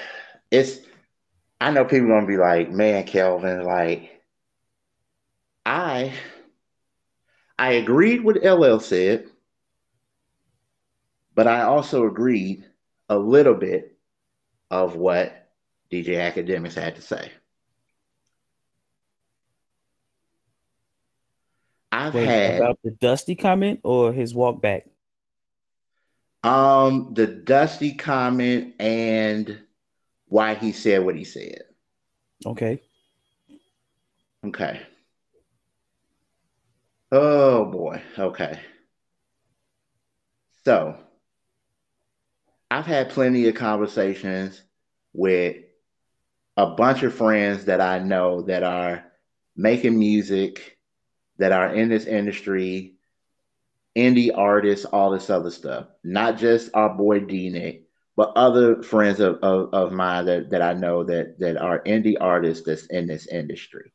know people are gonna be like, man, Kelvin, like I agreed with LL said, but I also agreed a little bit of what DJ Academics had to say. About the Dusty comment or his walk back? The Dusty comment and why he said what he said. Okay. Oh boy. Okay. So I've had plenty of conversations with a bunch of friends that I know that are making music, that are in this industry, indie artists, all this other stuff. Not just our boy D-Nick, but other friends of mine that I know that are indie artists that's in this industry.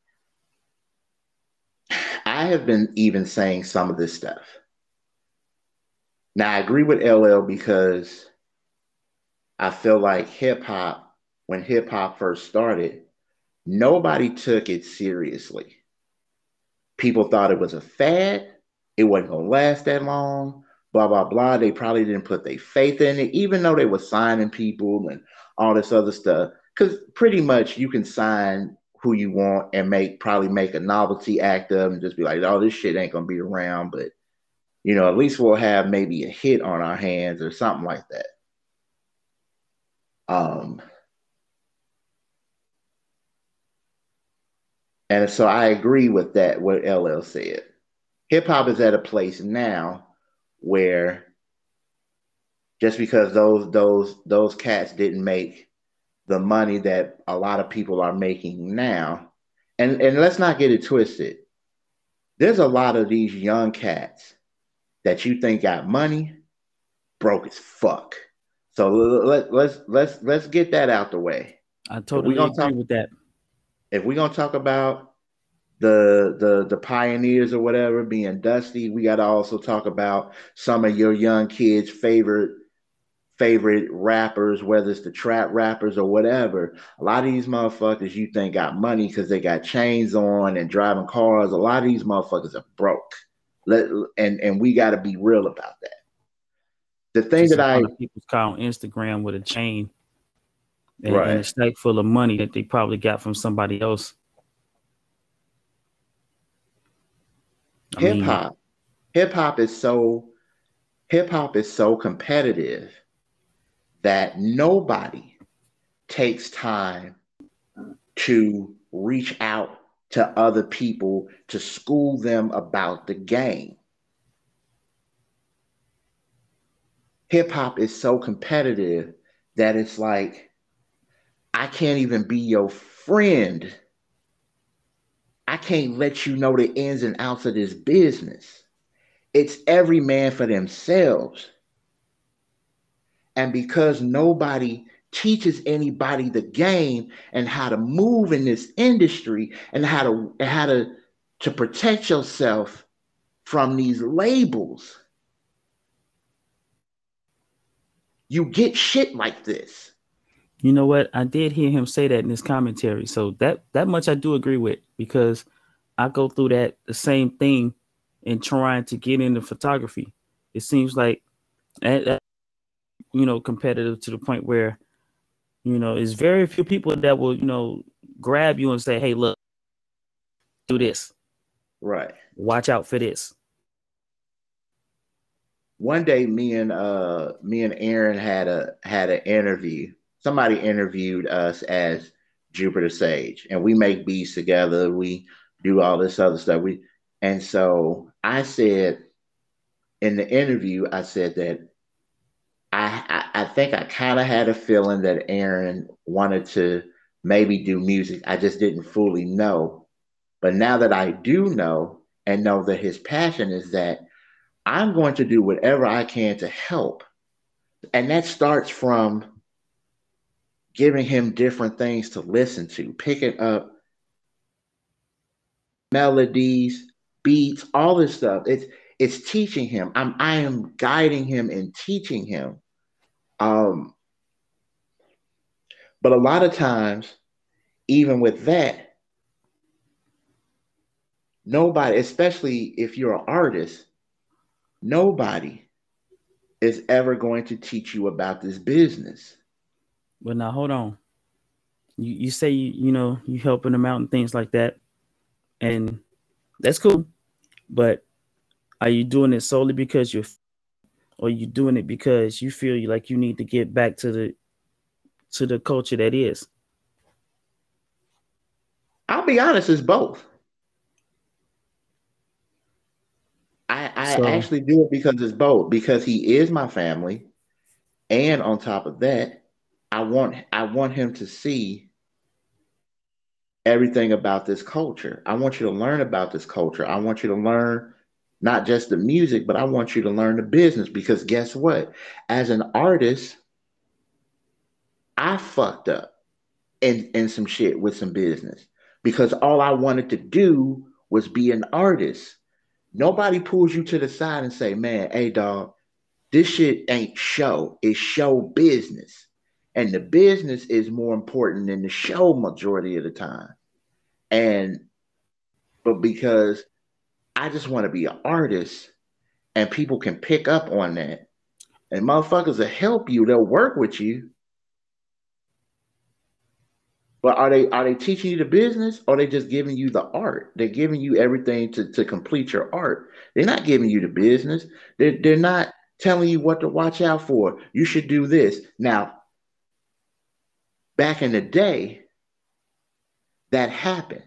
I have been even saying some of this stuff. Now I agree with LL because I feel like when hip hop first started, nobody took it seriously. People thought it was a fad. It wasn't going to last that long, blah, blah, blah. They probably didn't put their faith in it, even though they were signing people and all this other stuff. Because pretty much you can sign who you want and probably make a novelty act of and just be like, oh, this shit ain't going to be around. But, at least we'll have maybe a hit on our hands or something like that. And so I agree with that, what LL said. Hip hop is at a place now where just because those cats didn't make the money that a lot of people are making now, and let's not get it twisted. There's a lot of these young cats that you think got money, broke as fuck. So let's get that out the way. I totally agree with that. If we're gonna talk about the pioneers or whatever being dusty, we got to also talk about some of your young kids' favorite rappers, whether it's the trap rappers or whatever. A lot of these motherfuckers you think got money because they got chains on and driving cars. A lot of these motherfuckers are broke. And we got to be real about that. The thing just that people call on Instagram with a chain and, right. and a stack full of money that they probably got from somebody else. Hip hop is so competitive that nobody takes time to reach out to other people to school them about the game. Hip hop is so competitive that it's like, I can't even be your friend. I can't let you know the ins and outs of this business. It's every man for themselves. And because nobody teaches anybody the game and how to move in this industry and how to protect yourself from these labels, you get shit like this. You know what? I did hear him say that in his commentary. So that much I do agree with, because I go through the same thing in trying to get into photography. It seems like, competitive to the point where, it's very few people that will, grab you and say, hey, look, do this. Right. Watch out for this. One day, me and Aaron had an interview. Somebody interviewed us as Jupiter Sage, and we make beats together. We do all this other stuff. And so I said in the interview, I said that I think I kind of had a feeling that Aaron wanted to maybe do music. I just didn't fully know. But now that I do know and know that his passion is that, I'm going to do whatever I can to help. And that starts from giving him different things to listen to, picking up melodies, beats, all this stuff. It's teaching him. I am guiding him and teaching him. But a lot of times, even with that, nobody, especially if you're an artist, nobody is ever going to teach you about this business. But now, hold on. You say, you helping them out and things like that. And that's cool. But are you doing it solely because or are you doing it because you feel like you need to get back to the culture that is? I'll be honest, it's both. I actually do it because it's both, because he is my family. And on top of that, I want him to see everything about this culture. I want you to learn about this culture. I want you to learn not just the music, but I want you to learn the business because guess what? As an artist, I fucked up in some shit with some business because all I wanted to do was be an artist. Nobody pulls you to the side and say, man, hey dog, this shit ain't show, it's show business. And the business is more important than the show majority of the time. And but because I just want to be an artist and people can pick up on that. And motherfuckers will help you, they'll work with you. But are they teaching you the business or are they just giving you the art? They're giving you everything to complete your art. They're not giving you the business. They're not telling you what to watch out for. You should do this. Now, back in the day, that happened.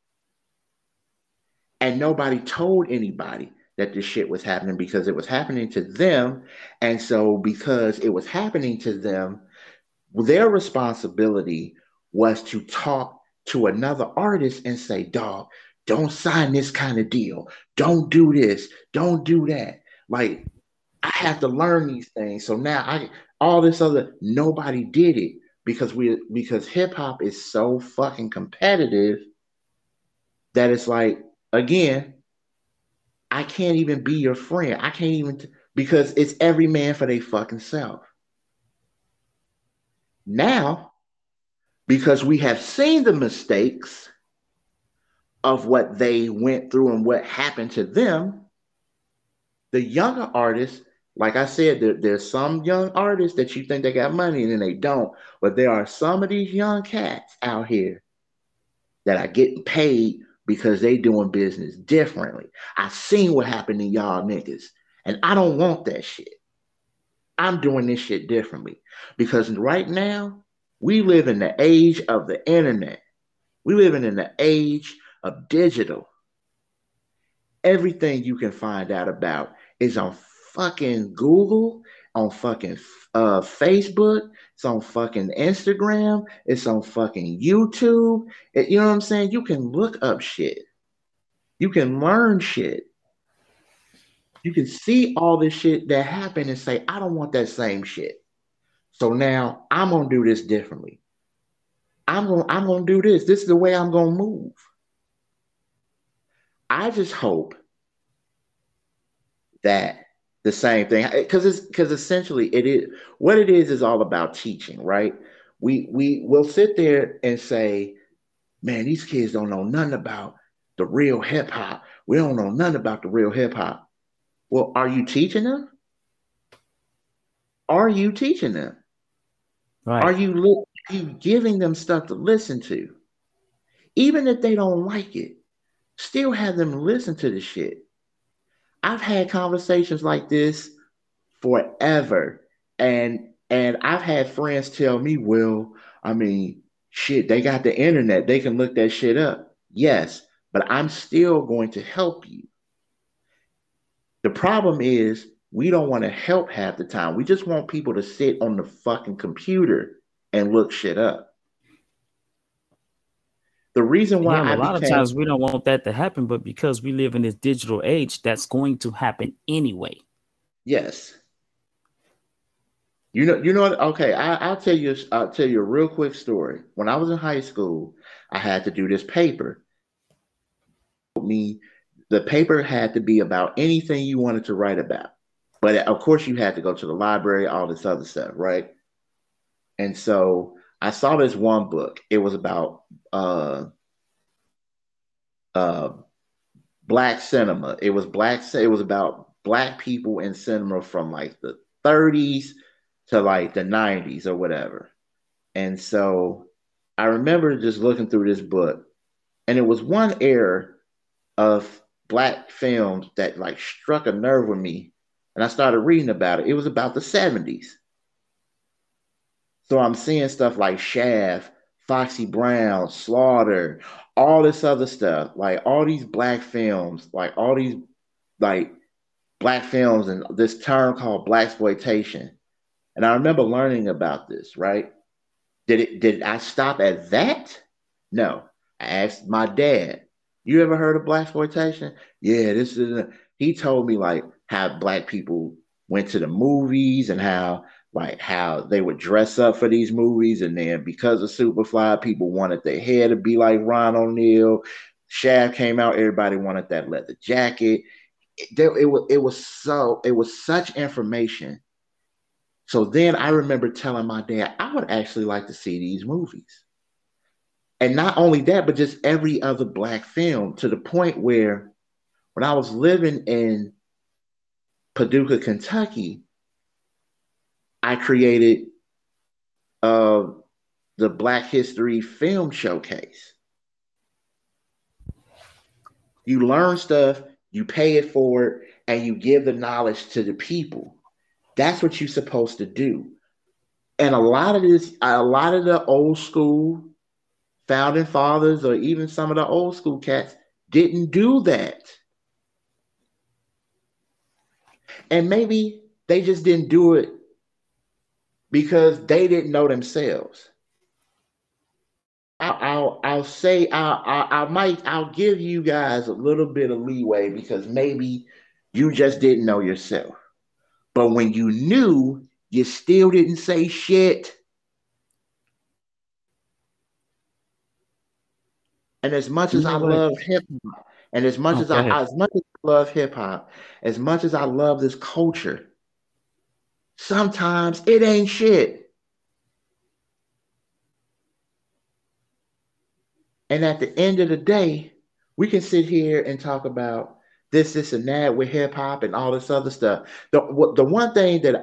And nobody told anybody that this shit was happening because it was happening to them. And so because it was happening to them, their responsibility was to talk to another artist and say, dog, don't sign this kind of deal. Don't do this. Don't do that. Like, I have to learn these things. So now all this other, nobody did it because hip hop is so fucking competitive that it's like, again, I can't even be your friend. I can't even, because it's every man for their fucking self. Now, because we have seen the mistakes of what they went through and what happened to them, the younger artists, like I said, there's some young artists that you think they got money and then they don't. But there are some of these young cats out here that are getting paid because they doing business differently. I seen what happened to y'all niggas, and I don't want that shit. I'm doing this shit differently because right now we live in the age of the internet. We live in the age of digital. Everything you can find out about is on fucking Google, on fucking Facebook, it's on fucking Instagram, it's on fucking YouTube. You know what I'm saying? You can look up shit. You can learn shit. You can see all this shit that happened and say, I don't want that same shit. So now I'm gonna do this differently. I'm gonna do this. This is the way I'm gonna move. I just hope that the same thing because essentially it is what it is all about teaching, right? We will sit there and say, man, these kids don't know nothing about the real hip hop. We don't know nothing about the real hip hop. Well, are you teaching them? Are you teaching them? Right. Are you giving them stuff to listen to? Even if they don't like it, still have them listen to the shit. I've had conversations like this forever. And I've had friends tell me, well, I mean, shit, they got the internet. They can look that shit up. Yes, but I'm still going to help you. The problem is we don't want to help half the time. We just want people to sit on the fucking computer and look shit up. The reason why a lot of times we don't want that to happen, but because we live in this digital age, that's going to happen anyway. Yes. You know. Okay, I'll tell you a real quick story. When I was in high school, I had to do this paper. The paper had to be about anything you wanted to write about, but of course you had to go to the library, all this other stuff, right? And so I saw this one book. It was about black cinema. It was about black people in cinema from like the 30s to like the 90s or whatever. And so I remember just looking through this book, and it was one era of black films that like struck a nerve with me. And I started reading about it. It was about the 70s. So I'm seeing stuff like Shaft, Foxy Brown, Slaughter, all this other stuff, like all these black films, like all these like black films and this term called blaxploitation. And I remember learning about this, right? Did I stop at that? No. I asked my dad, you ever heard of blaxploitation? Yeah, this is he told me like how black people went to the movies and how they would dress up for these movies, and then because of Superfly, people wanted their hair to be like Ron O'Neal. Shaft came out, everybody wanted that leather jacket. It was such information. So then I remember telling my dad, I would actually like to see these movies. And not only that, but just every other black film, to the point where when I was living in Paducah, Kentucky, I created uh, the Black History Film Showcase. You learn stuff, you pay it forward, and you give the knowledge to the people. That's what you're supposed to do. And a lot of the old school founding fathers, or even some of the old school cats, didn't do that. And maybe they just didn't do it because they didn't know themselves. I'll give you guys a little bit of leeway because maybe you just didn't know yourself. But when you knew, you still didn't say shit. And as much as I love hip hop, and as much as I love hip hop, as much as I love this culture, sometimes it ain't shit. And at the end of the day, we can sit here and talk about this, and that with hip hop and all this other stuff. The one thing that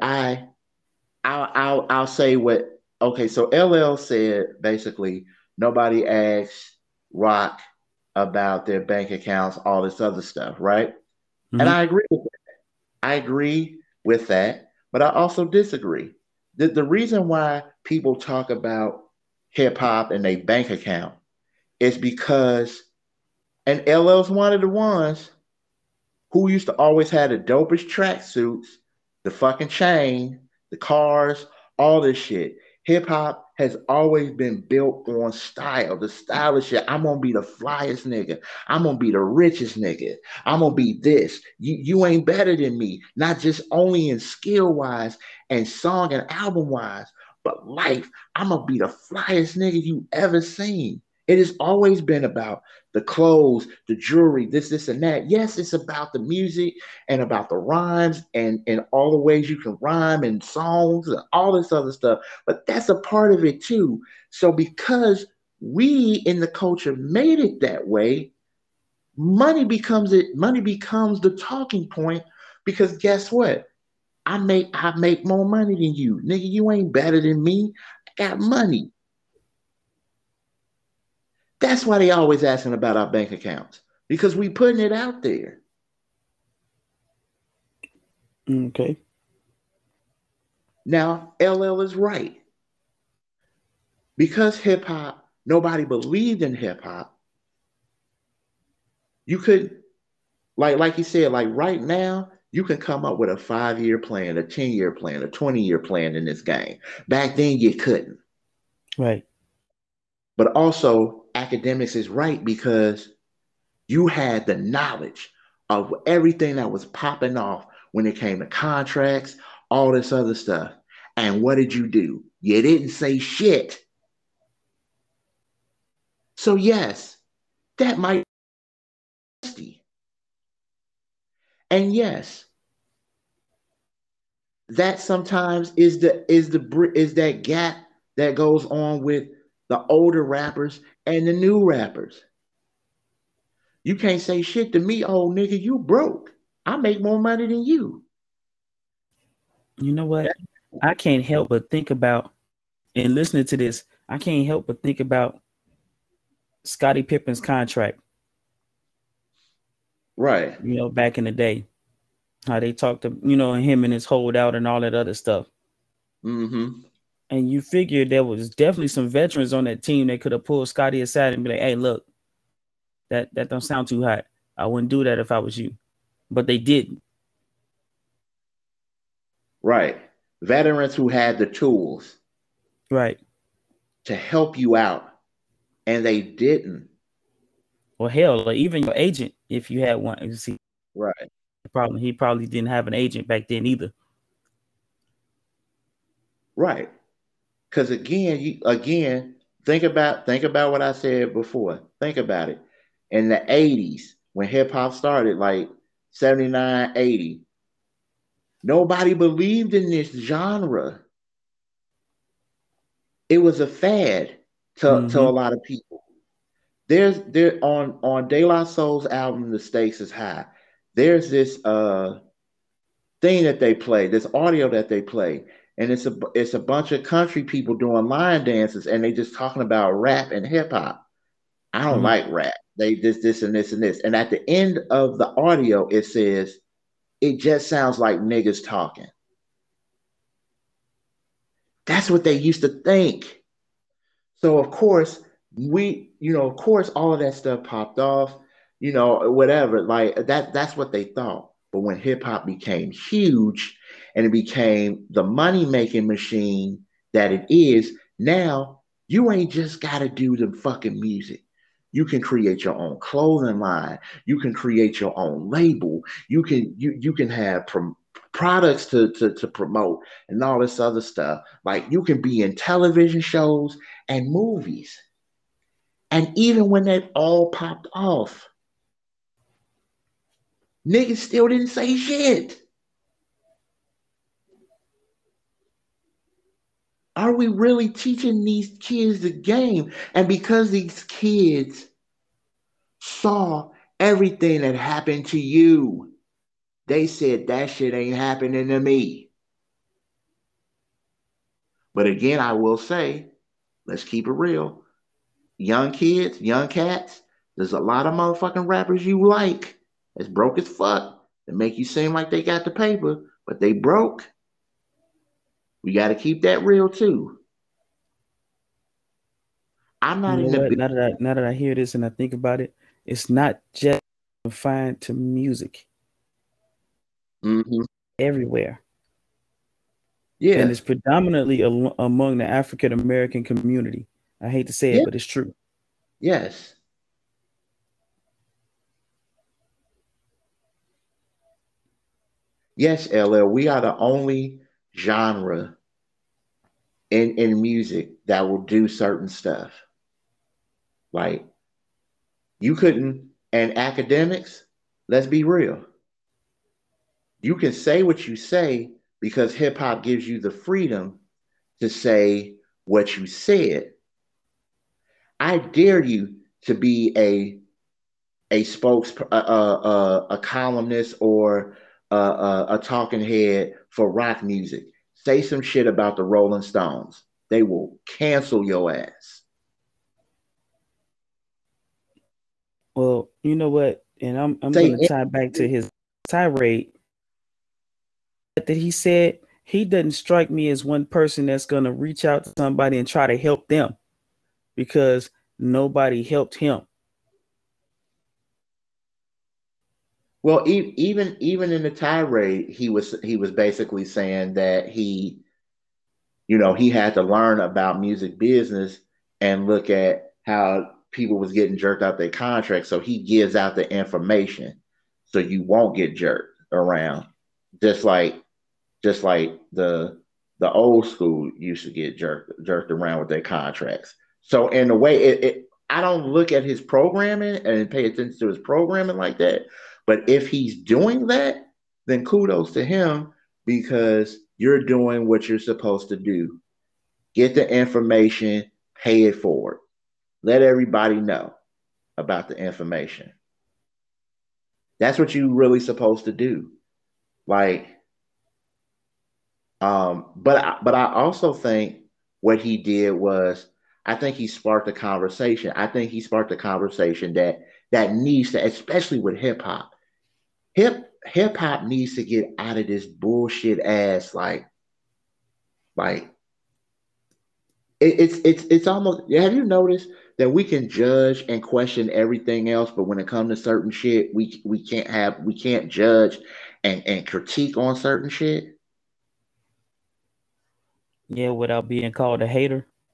I'll say okay, so LL said basically nobody asked Rock about their bank accounts, all this other stuff, right? Mm-hmm. And I agree with that. I agree with that, but I also disagree. The reason why people talk about hip hop and their bank account is because, and LL's one of the ones who used to always have the dopest tracksuits, the fucking chain, the cars, all this shit. Hip hop has always been built on style, the stylish shit. I'm gonna be the flyest nigga. I'm gonna be the richest nigga. I'm gonna be this. You ain't better than me, not just only in skill wise and song and album wise, but life. I'm gonna be the flyest nigga you ever seen. It has always been about the clothes, the jewelry, this, and that. Yes, it's about the music and about the rhymes and all the ways you can rhyme and songs and all this other stuff. But that's a part of it too. So because we in the culture made it that way, money becomes the talking point, because guess what? I make more money than you. Nigga, you ain't better than me. I got money. That's why they always asking about our bank accounts, because we putting it out there. Okay. Now, LL is right. Because hip hop, nobody believed in hip hop. You could, like you said, like right now, you can come up with a 5-year plan, a 10-year plan, a 20-year plan in this game. Back then, you couldn't. Right. But also, Akademiks is right, because you had the knowledge of everything that was popping off when it came to contracts, all this other stuff. And what did you do? You didn't say shit. So yes, that might be nasty. And yes, that sometimes is that gap that goes on with the older rappers and the new rappers. You can't say shit to me, old nigga, you broke. I make more money than you. You know what? I can't help but think about, and listening to this, I can't help but think about Scottie Pippen's contract. Right. You know, back in the day, how they talked to, him and his holdout and all that other stuff. Mm-hmm. And you figure there was definitely some veterans on that team that could have pulled Scottie aside and be like, hey, look, that don't sound too hot. I wouldn't do that if I was you. But they didn't. Right. Veterans who had the tools. Right. to help you out, and they didn't. Or hell, like even your agent, if you had one, you see, Right. he probably didn't have an agent back then either. Right. Because again, think about what I said before. Think about it. In the 80s, when hip hop started, like 79, 80, nobody believed in this genre. It was a fad to a Mm-hmm. lot of people. There on De La Soul's album, The Stakes is High. There's this thing that they play, this audio that they play, and it's a bunch of country people doing line dances, and they just talking about rap and hip hop. I don't Mm-hmm. like rap. They this and this and this, and at the end of the audio, it says it just sounds like niggas talking. That's what they used to think. So of course of course, all of that stuff popped off, whatever. Like that's what they thought. But when hip hop became huge and it became the money making machine that it is now, you ain't just got to do the fucking music. You can create your own clothing line. You can create your own label. You can have products to promote and all this other stuff. Like you can be in television shows and movies. And even when that all popped off, niggas still didn't say shit. Are we really teaching these kids the game? And because these kids saw everything that happened to you, they said that shit ain't happening to me. But again, I will say, let's keep it real. Young kids, young cats, there's a lot of motherfucking rappers you like that's broke as fuck that make you seem like they got the paper, but they broke. We got to keep that real too. I'm You not know in the what? big. Now that I hear this and I think about it, it's not just confined to music. Mm-hmm. Everywhere, and Yeah. it's predominantly among the African American community. I hate to say it, Yeah. but it's true. Yes. Yes, LL. We are the only genre in music that will do certain stuff. Like you couldn't, and academics, let's be real. You can say what you say because hip hop gives you the freedom to say what you said. I dare you to be a a columnist or a talking head for rock music. Say some shit about the Rolling Stones. They will cancel your ass. Well, you know what? And I'm Say gonna tie back to his tirade that he said. He doesn't strike me as one person that's gonna reach out to somebody and try to help them because nobody helped him. well, even in the tirade, he was basically saying that he had to learn about music business and look at how people was getting jerked out their contracts. So he gives out the information so you won't get jerked around. Just like the old school used to get jerked around with their contracts. So in a way, I don't look at his programming and pay attention to his programming like that. But if he's doing that, then kudos to him because you're doing what you're supposed to do. Get the information, pay it forward. Let everybody know about the information. That's what you really supposed to do. Like, but I also think what he did was I think he sparked a conversation. I think he sparked a conversation that needs to, especially with hip hop. Hip hop needs to get out of this bullshit ass like it's almost. Have you noticed that we can judge and question everything else, but when it comes to certain shit, we can't judge and critique on certain shit. Yeah, without being called a hater.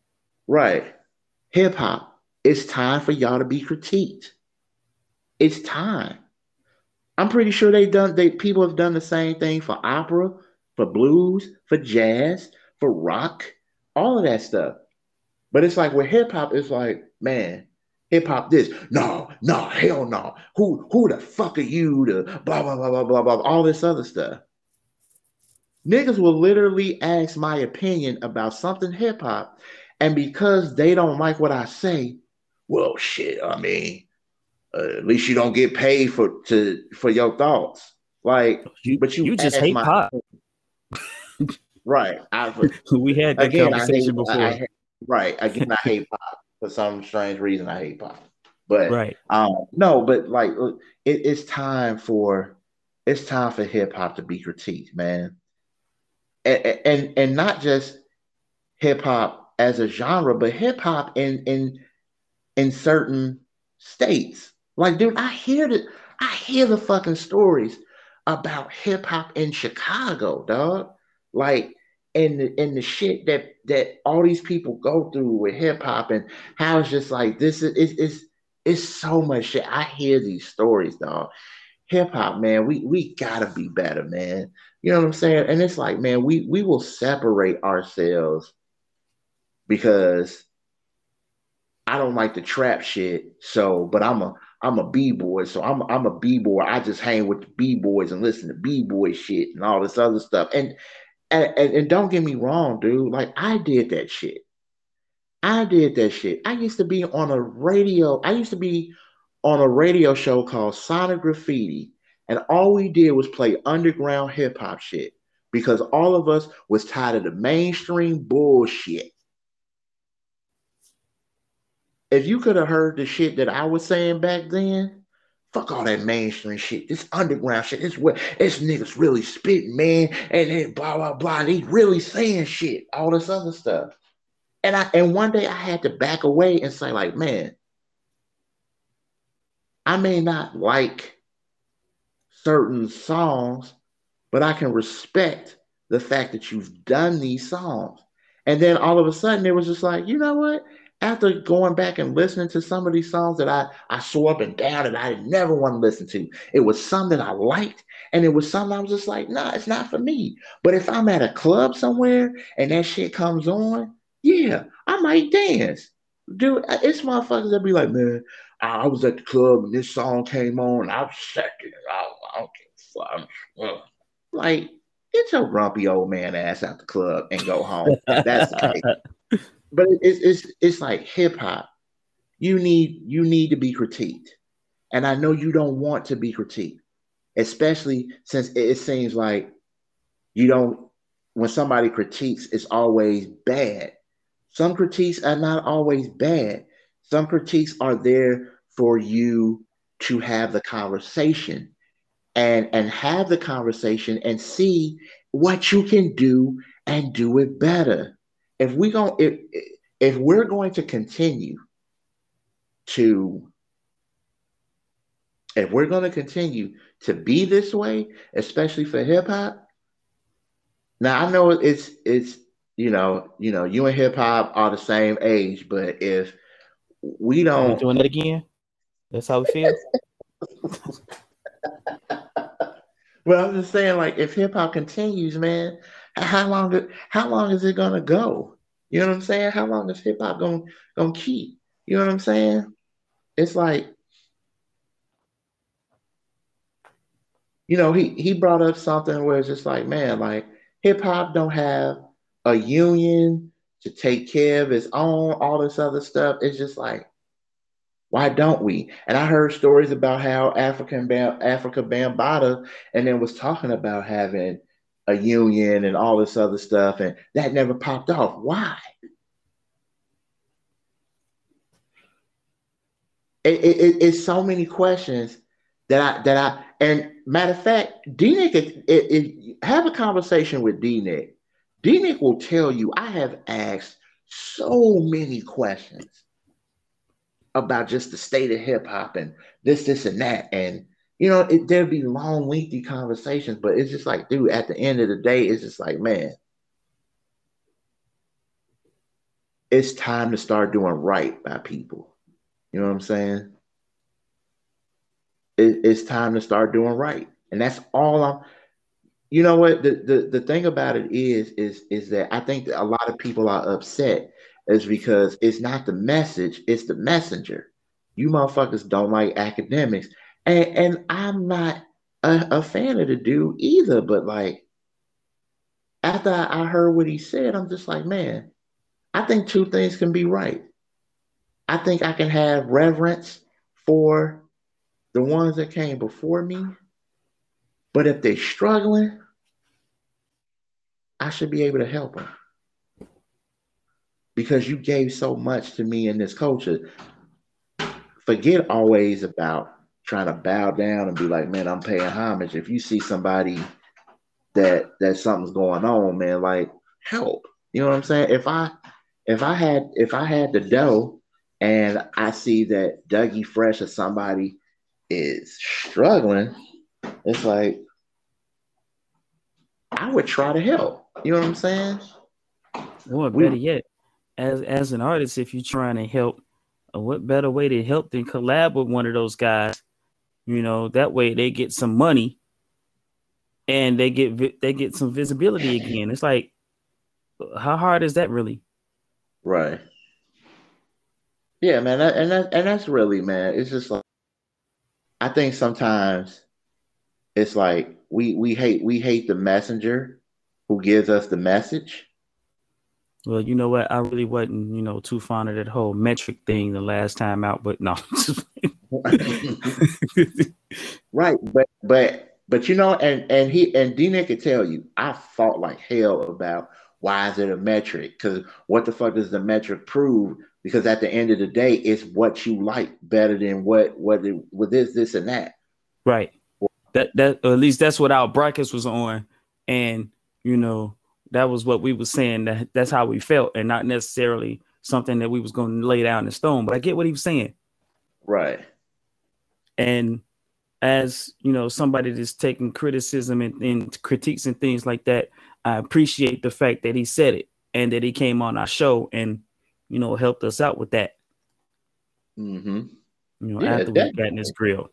Right. Hip hop. It's time for y'all to be critiqued. It's time. I'm pretty sure people have done the same thing for opera, for blues, for jazz, for rock, all of that stuff. But it's like with hip hop, it's like, man, hip hop this. No, no, hell no. Who the fuck are you to blah blah blah blah blah blah all this other stuff. Niggas will literally ask my opinion about something hip hop, and because they don't like what I say, well shit, I mean, at least you don't get paid for your thoughts. Like, but you You just ask hate my pop. right. We had that Again, conversation before. right. Again, I hate pop for some strange reason. I hate pop, but Right. no, but like it's time for hip hop to be critiqued, man, and not just hip hop as a genre, but hip hop in certain states. Like, dude, I hear the fucking stories about hip hop in Chicago, dog. Like, and the shit that all these people go through with hip hop, and how it's just like this is it's so much shit. I hear these stories, dog. Hip hop, man, we gotta be better, man. You know what I'm saying? And it's like, man, we will separate ourselves because I don't like the trap shit. So, but I'm a b-boy, so I'm a b-boy. I just hang with the b-boys and listen to b-boy shit and all this other stuff. And don't get me wrong, dude. Like, I did that shit. I did that shit. I used to be on a radio. I used to be on a radio show called Sonic Graffiti, and all we did was play underground hip hop shit because all of us was tired of the mainstream bullshit. If you could have heard the shit that I was saying back then, fuck all that mainstream shit. This underground shit. This what this niggas really spitting, man. And then blah blah blah. They really saying shit. All this other stuff. And one day I had to back away and say, like, man, I may not like certain songs, but I can respect the fact that you've done these songs. And then all of a sudden it was just like, you know what? After going back and listening to some of these songs that I swore up and down and I never want to listen to, it was some that I liked, and it was something I was just like, nah, it's not for me. But if I'm at a club somewhere and that shit comes on, yeah, I might dance. Dude, it's motherfuckers that be like, man, I was at the club and this song came on. I sat there. I don't give a fuck. Like, get your grumpy old man ass out the club and go home. If that's the case. But it's like hip hop. You need to be critiqued, and I know you don't want to be critiqued, especially since it seems like you don't. When somebody critiques, it's always bad. Some critiques are not always bad. Some critiques are there for you to have the conversation and have the conversation and see what you can do and do it better. If we going if we're going to continue to if we're going to continue to be this way, especially for hip hop. Now I know it's you and hip hop are the same age, but if we We don't, doing that again? That's how we feel. well, I'm just saying, like, if hip hop continues, man, how long is it gonna go? You know what I'm saying? How long is hip hop gonna keep? You know what I'm saying? It's like, he brought up something where it's just like, man, like, hip hop don't have a union to take care of its own, all this other stuff. It's just like, why don't we? And I heard stories about how Africa Bambaataa and then was talking about having a union and all this other stuff, and that never popped off. Why? It's so many questions and matter of fact, D-Nick, have a conversation with D-Nick. D-Nick will tell you I have asked so many questions about just the state of hip hop and this, and that. And, there'd be long, lengthy conversations, but it's just like, dude, at the end of the day, it's just like, man, it's time to start doing right by people. You know what I'm saying? It's time to start doing right. And that's all I'm, you know what? The thing about it is that I think that a lot of people are upset is because it's not the message, it's the messenger. You motherfuckers don't like academics. And I'm not a fan of the dude either, but like after I heard what he said, I'm just like, man, I think two things can be right. I think I can have reverence for the ones that came before me, but if they're struggling, I should be able to help them because you gave so much to me in this culture. Forget always about trying to bow down and be like, man, I'm paying homage. If you see somebody that something's going on, man, like help. You know what I'm saying? If I had the dough and I see that Dougie Fresh or somebody is struggling, it's like I would try to help. You know what I'm saying? Or better yet, as an artist, if you're trying to help, what better way to help than collab with one of those guys? You know, that way they get some money and they get some visibility again. It's like, how hard is that really? Right. Yeah, man, and that's really, man. It's just like I think sometimes it's like we hate the messenger who gives us the message. Well, you know what? I really wasn't, too fond of that whole metric thing the last time out, but no. Right, but and D-Nick could tell you, I fought like hell about why is it a metric? Because what the fuck does the metric prove? Because at the end of the day, it's what you like better than what this and that. Right. That or at least that's what our brackets was on, and that was what we were saying. That's how we felt, and not necessarily something that we was going to lay down in stone. But I get what he was saying. Right. And as somebody that's taking criticism and critiques and things like that, I appreciate the fact that he said it and that he came on our show and helped us out with that. Mm-hmm. After we got in this grill.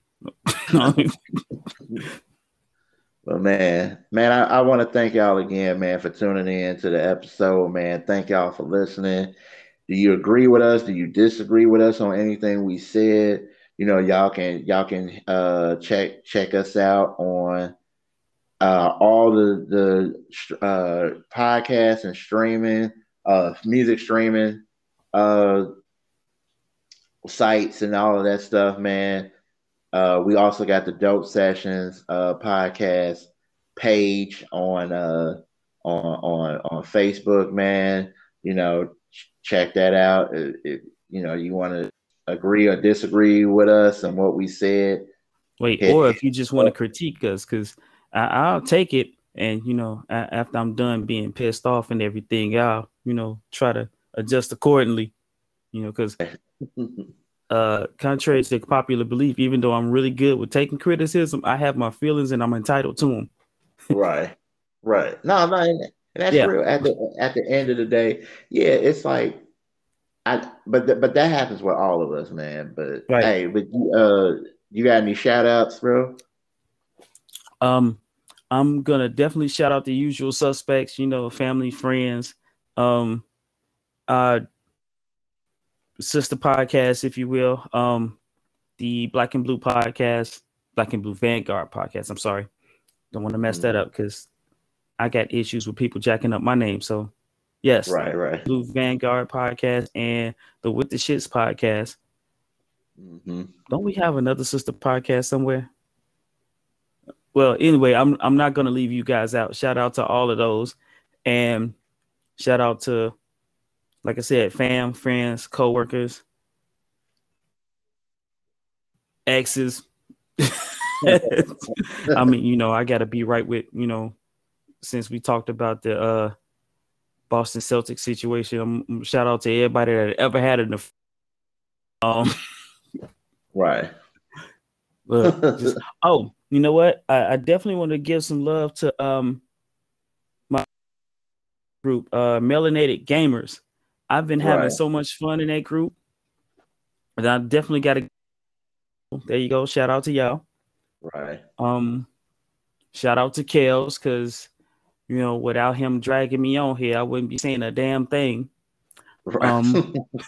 Well, man, I want to thank y'all again, man, for tuning in to the episode, man. Thank y'all for listening. Do you agree with us? Do you disagree with us on anything we said? Y'all can check us out on all the podcasts and streaming, music streaming sites and all of that stuff, man. We also got the Dope Sessions podcast page on Facebook, man. Check that out. If you want to agree or disagree with us and what we said. Or if you just want to critique us, because I'll take it. And, after I'm done being pissed off and everything, I'll, try to adjust accordingly, because contrary to popular belief, even though I'm really good with taking criticism, I have my feelings and I'm entitled to them. Right. No, and that's real. At the end of the day, yeah, it's like but that happens with all of us, man. But hey, but you got any shout outs, bro? I'm gonna definitely shout out the usual suspects, family, friends, sister podcast, if you will, the Black and Blue podcast, Black and Blue Vanguard podcast. I'm sorry, don't want to mess that up because I got issues with people jacking up my name. So yes, right. Blue Vanguard podcast and the With the Shits podcast. Mm-hmm. Don't we have another sister podcast somewhere? Well, anyway, I'm not gonna leave you guys out. Shout out to all of those, and shout out to, like I said, fam, friends, co-workers, exes. I mean, I got to be right with, since we talked about the Boston Celtics situation. Shout out to everybody that ever had it. Right. You know what? I definitely want to give some love to my group, Melanated Gamers. I've been having so much fun in that group. And I definitely got to. There you go. Shout out to y'all. Right. Shout out to Kels, because without him dragging me on here, I wouldn't be saying a damn thing. Right.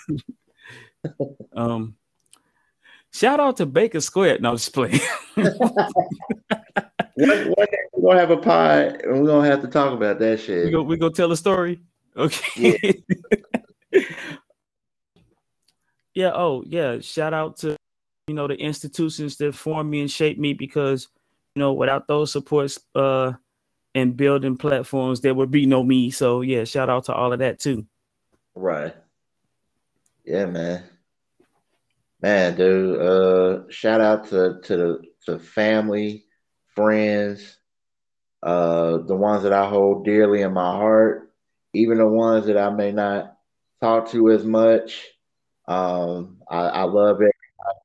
Shout out to Baker Square. No, just playing. One day we're gonna have a pod and we're gonna have to talk about that shit. We go tell a story. Okay. Yeah. Yeah. Oh, yeah. Shout out to the institutions that formed me and shaped me, because without those supports and building platforms, there would be no me. So yeah, shout out to all of that too. Right. Yeah, man. Man, dude. Shout out to family, friends, the ones that I hold dearly in my heart, even the ones that I may not talk to as much. I love it.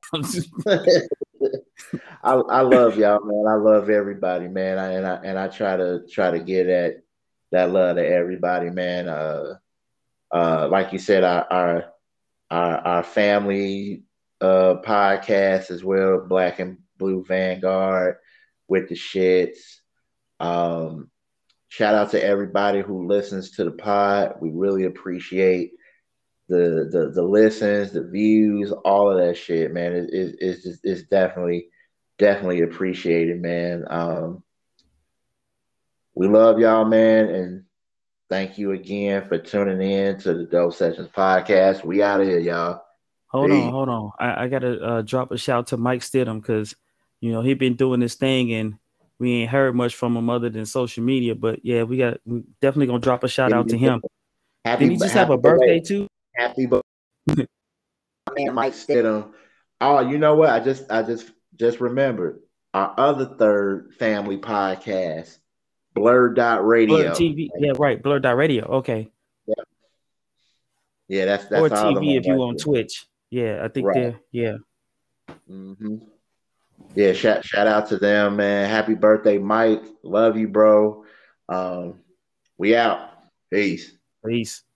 I love y'all, man. I love everybody, man. I try to get that love to everybody, man. Like you said, our family podcast as well, Black and Blue Vanguard with the shits. Shout out to everybody who listens to the pod. We really appreciate the listens, the views, all of that shit, man. It's definitely appreciated, man. We love y'all, man, and thank you again for tuning in to the Dope Sessions podcast. We out of here, y'all. Hold on. I gotta drop a shout to Mike Stidham, because he been doing this thing and we ain't heard much from him other than social media. But yeah, we definitely gonna drop a shout out to him. Didn't he just have a birthday too? Happy birthday, Mike Stidham. Oh, you know what? I just remembered our other third family podcast, Blur.radio. Blur TV. Yeah, right. Blur.radio. Okay. Yeah, that's or TV if you on Twitch. Yeah, I think they're Mm-hmm. Yeah, shout out to them, man. Happy birthday, Mike. Love you, bro. We out. Peace.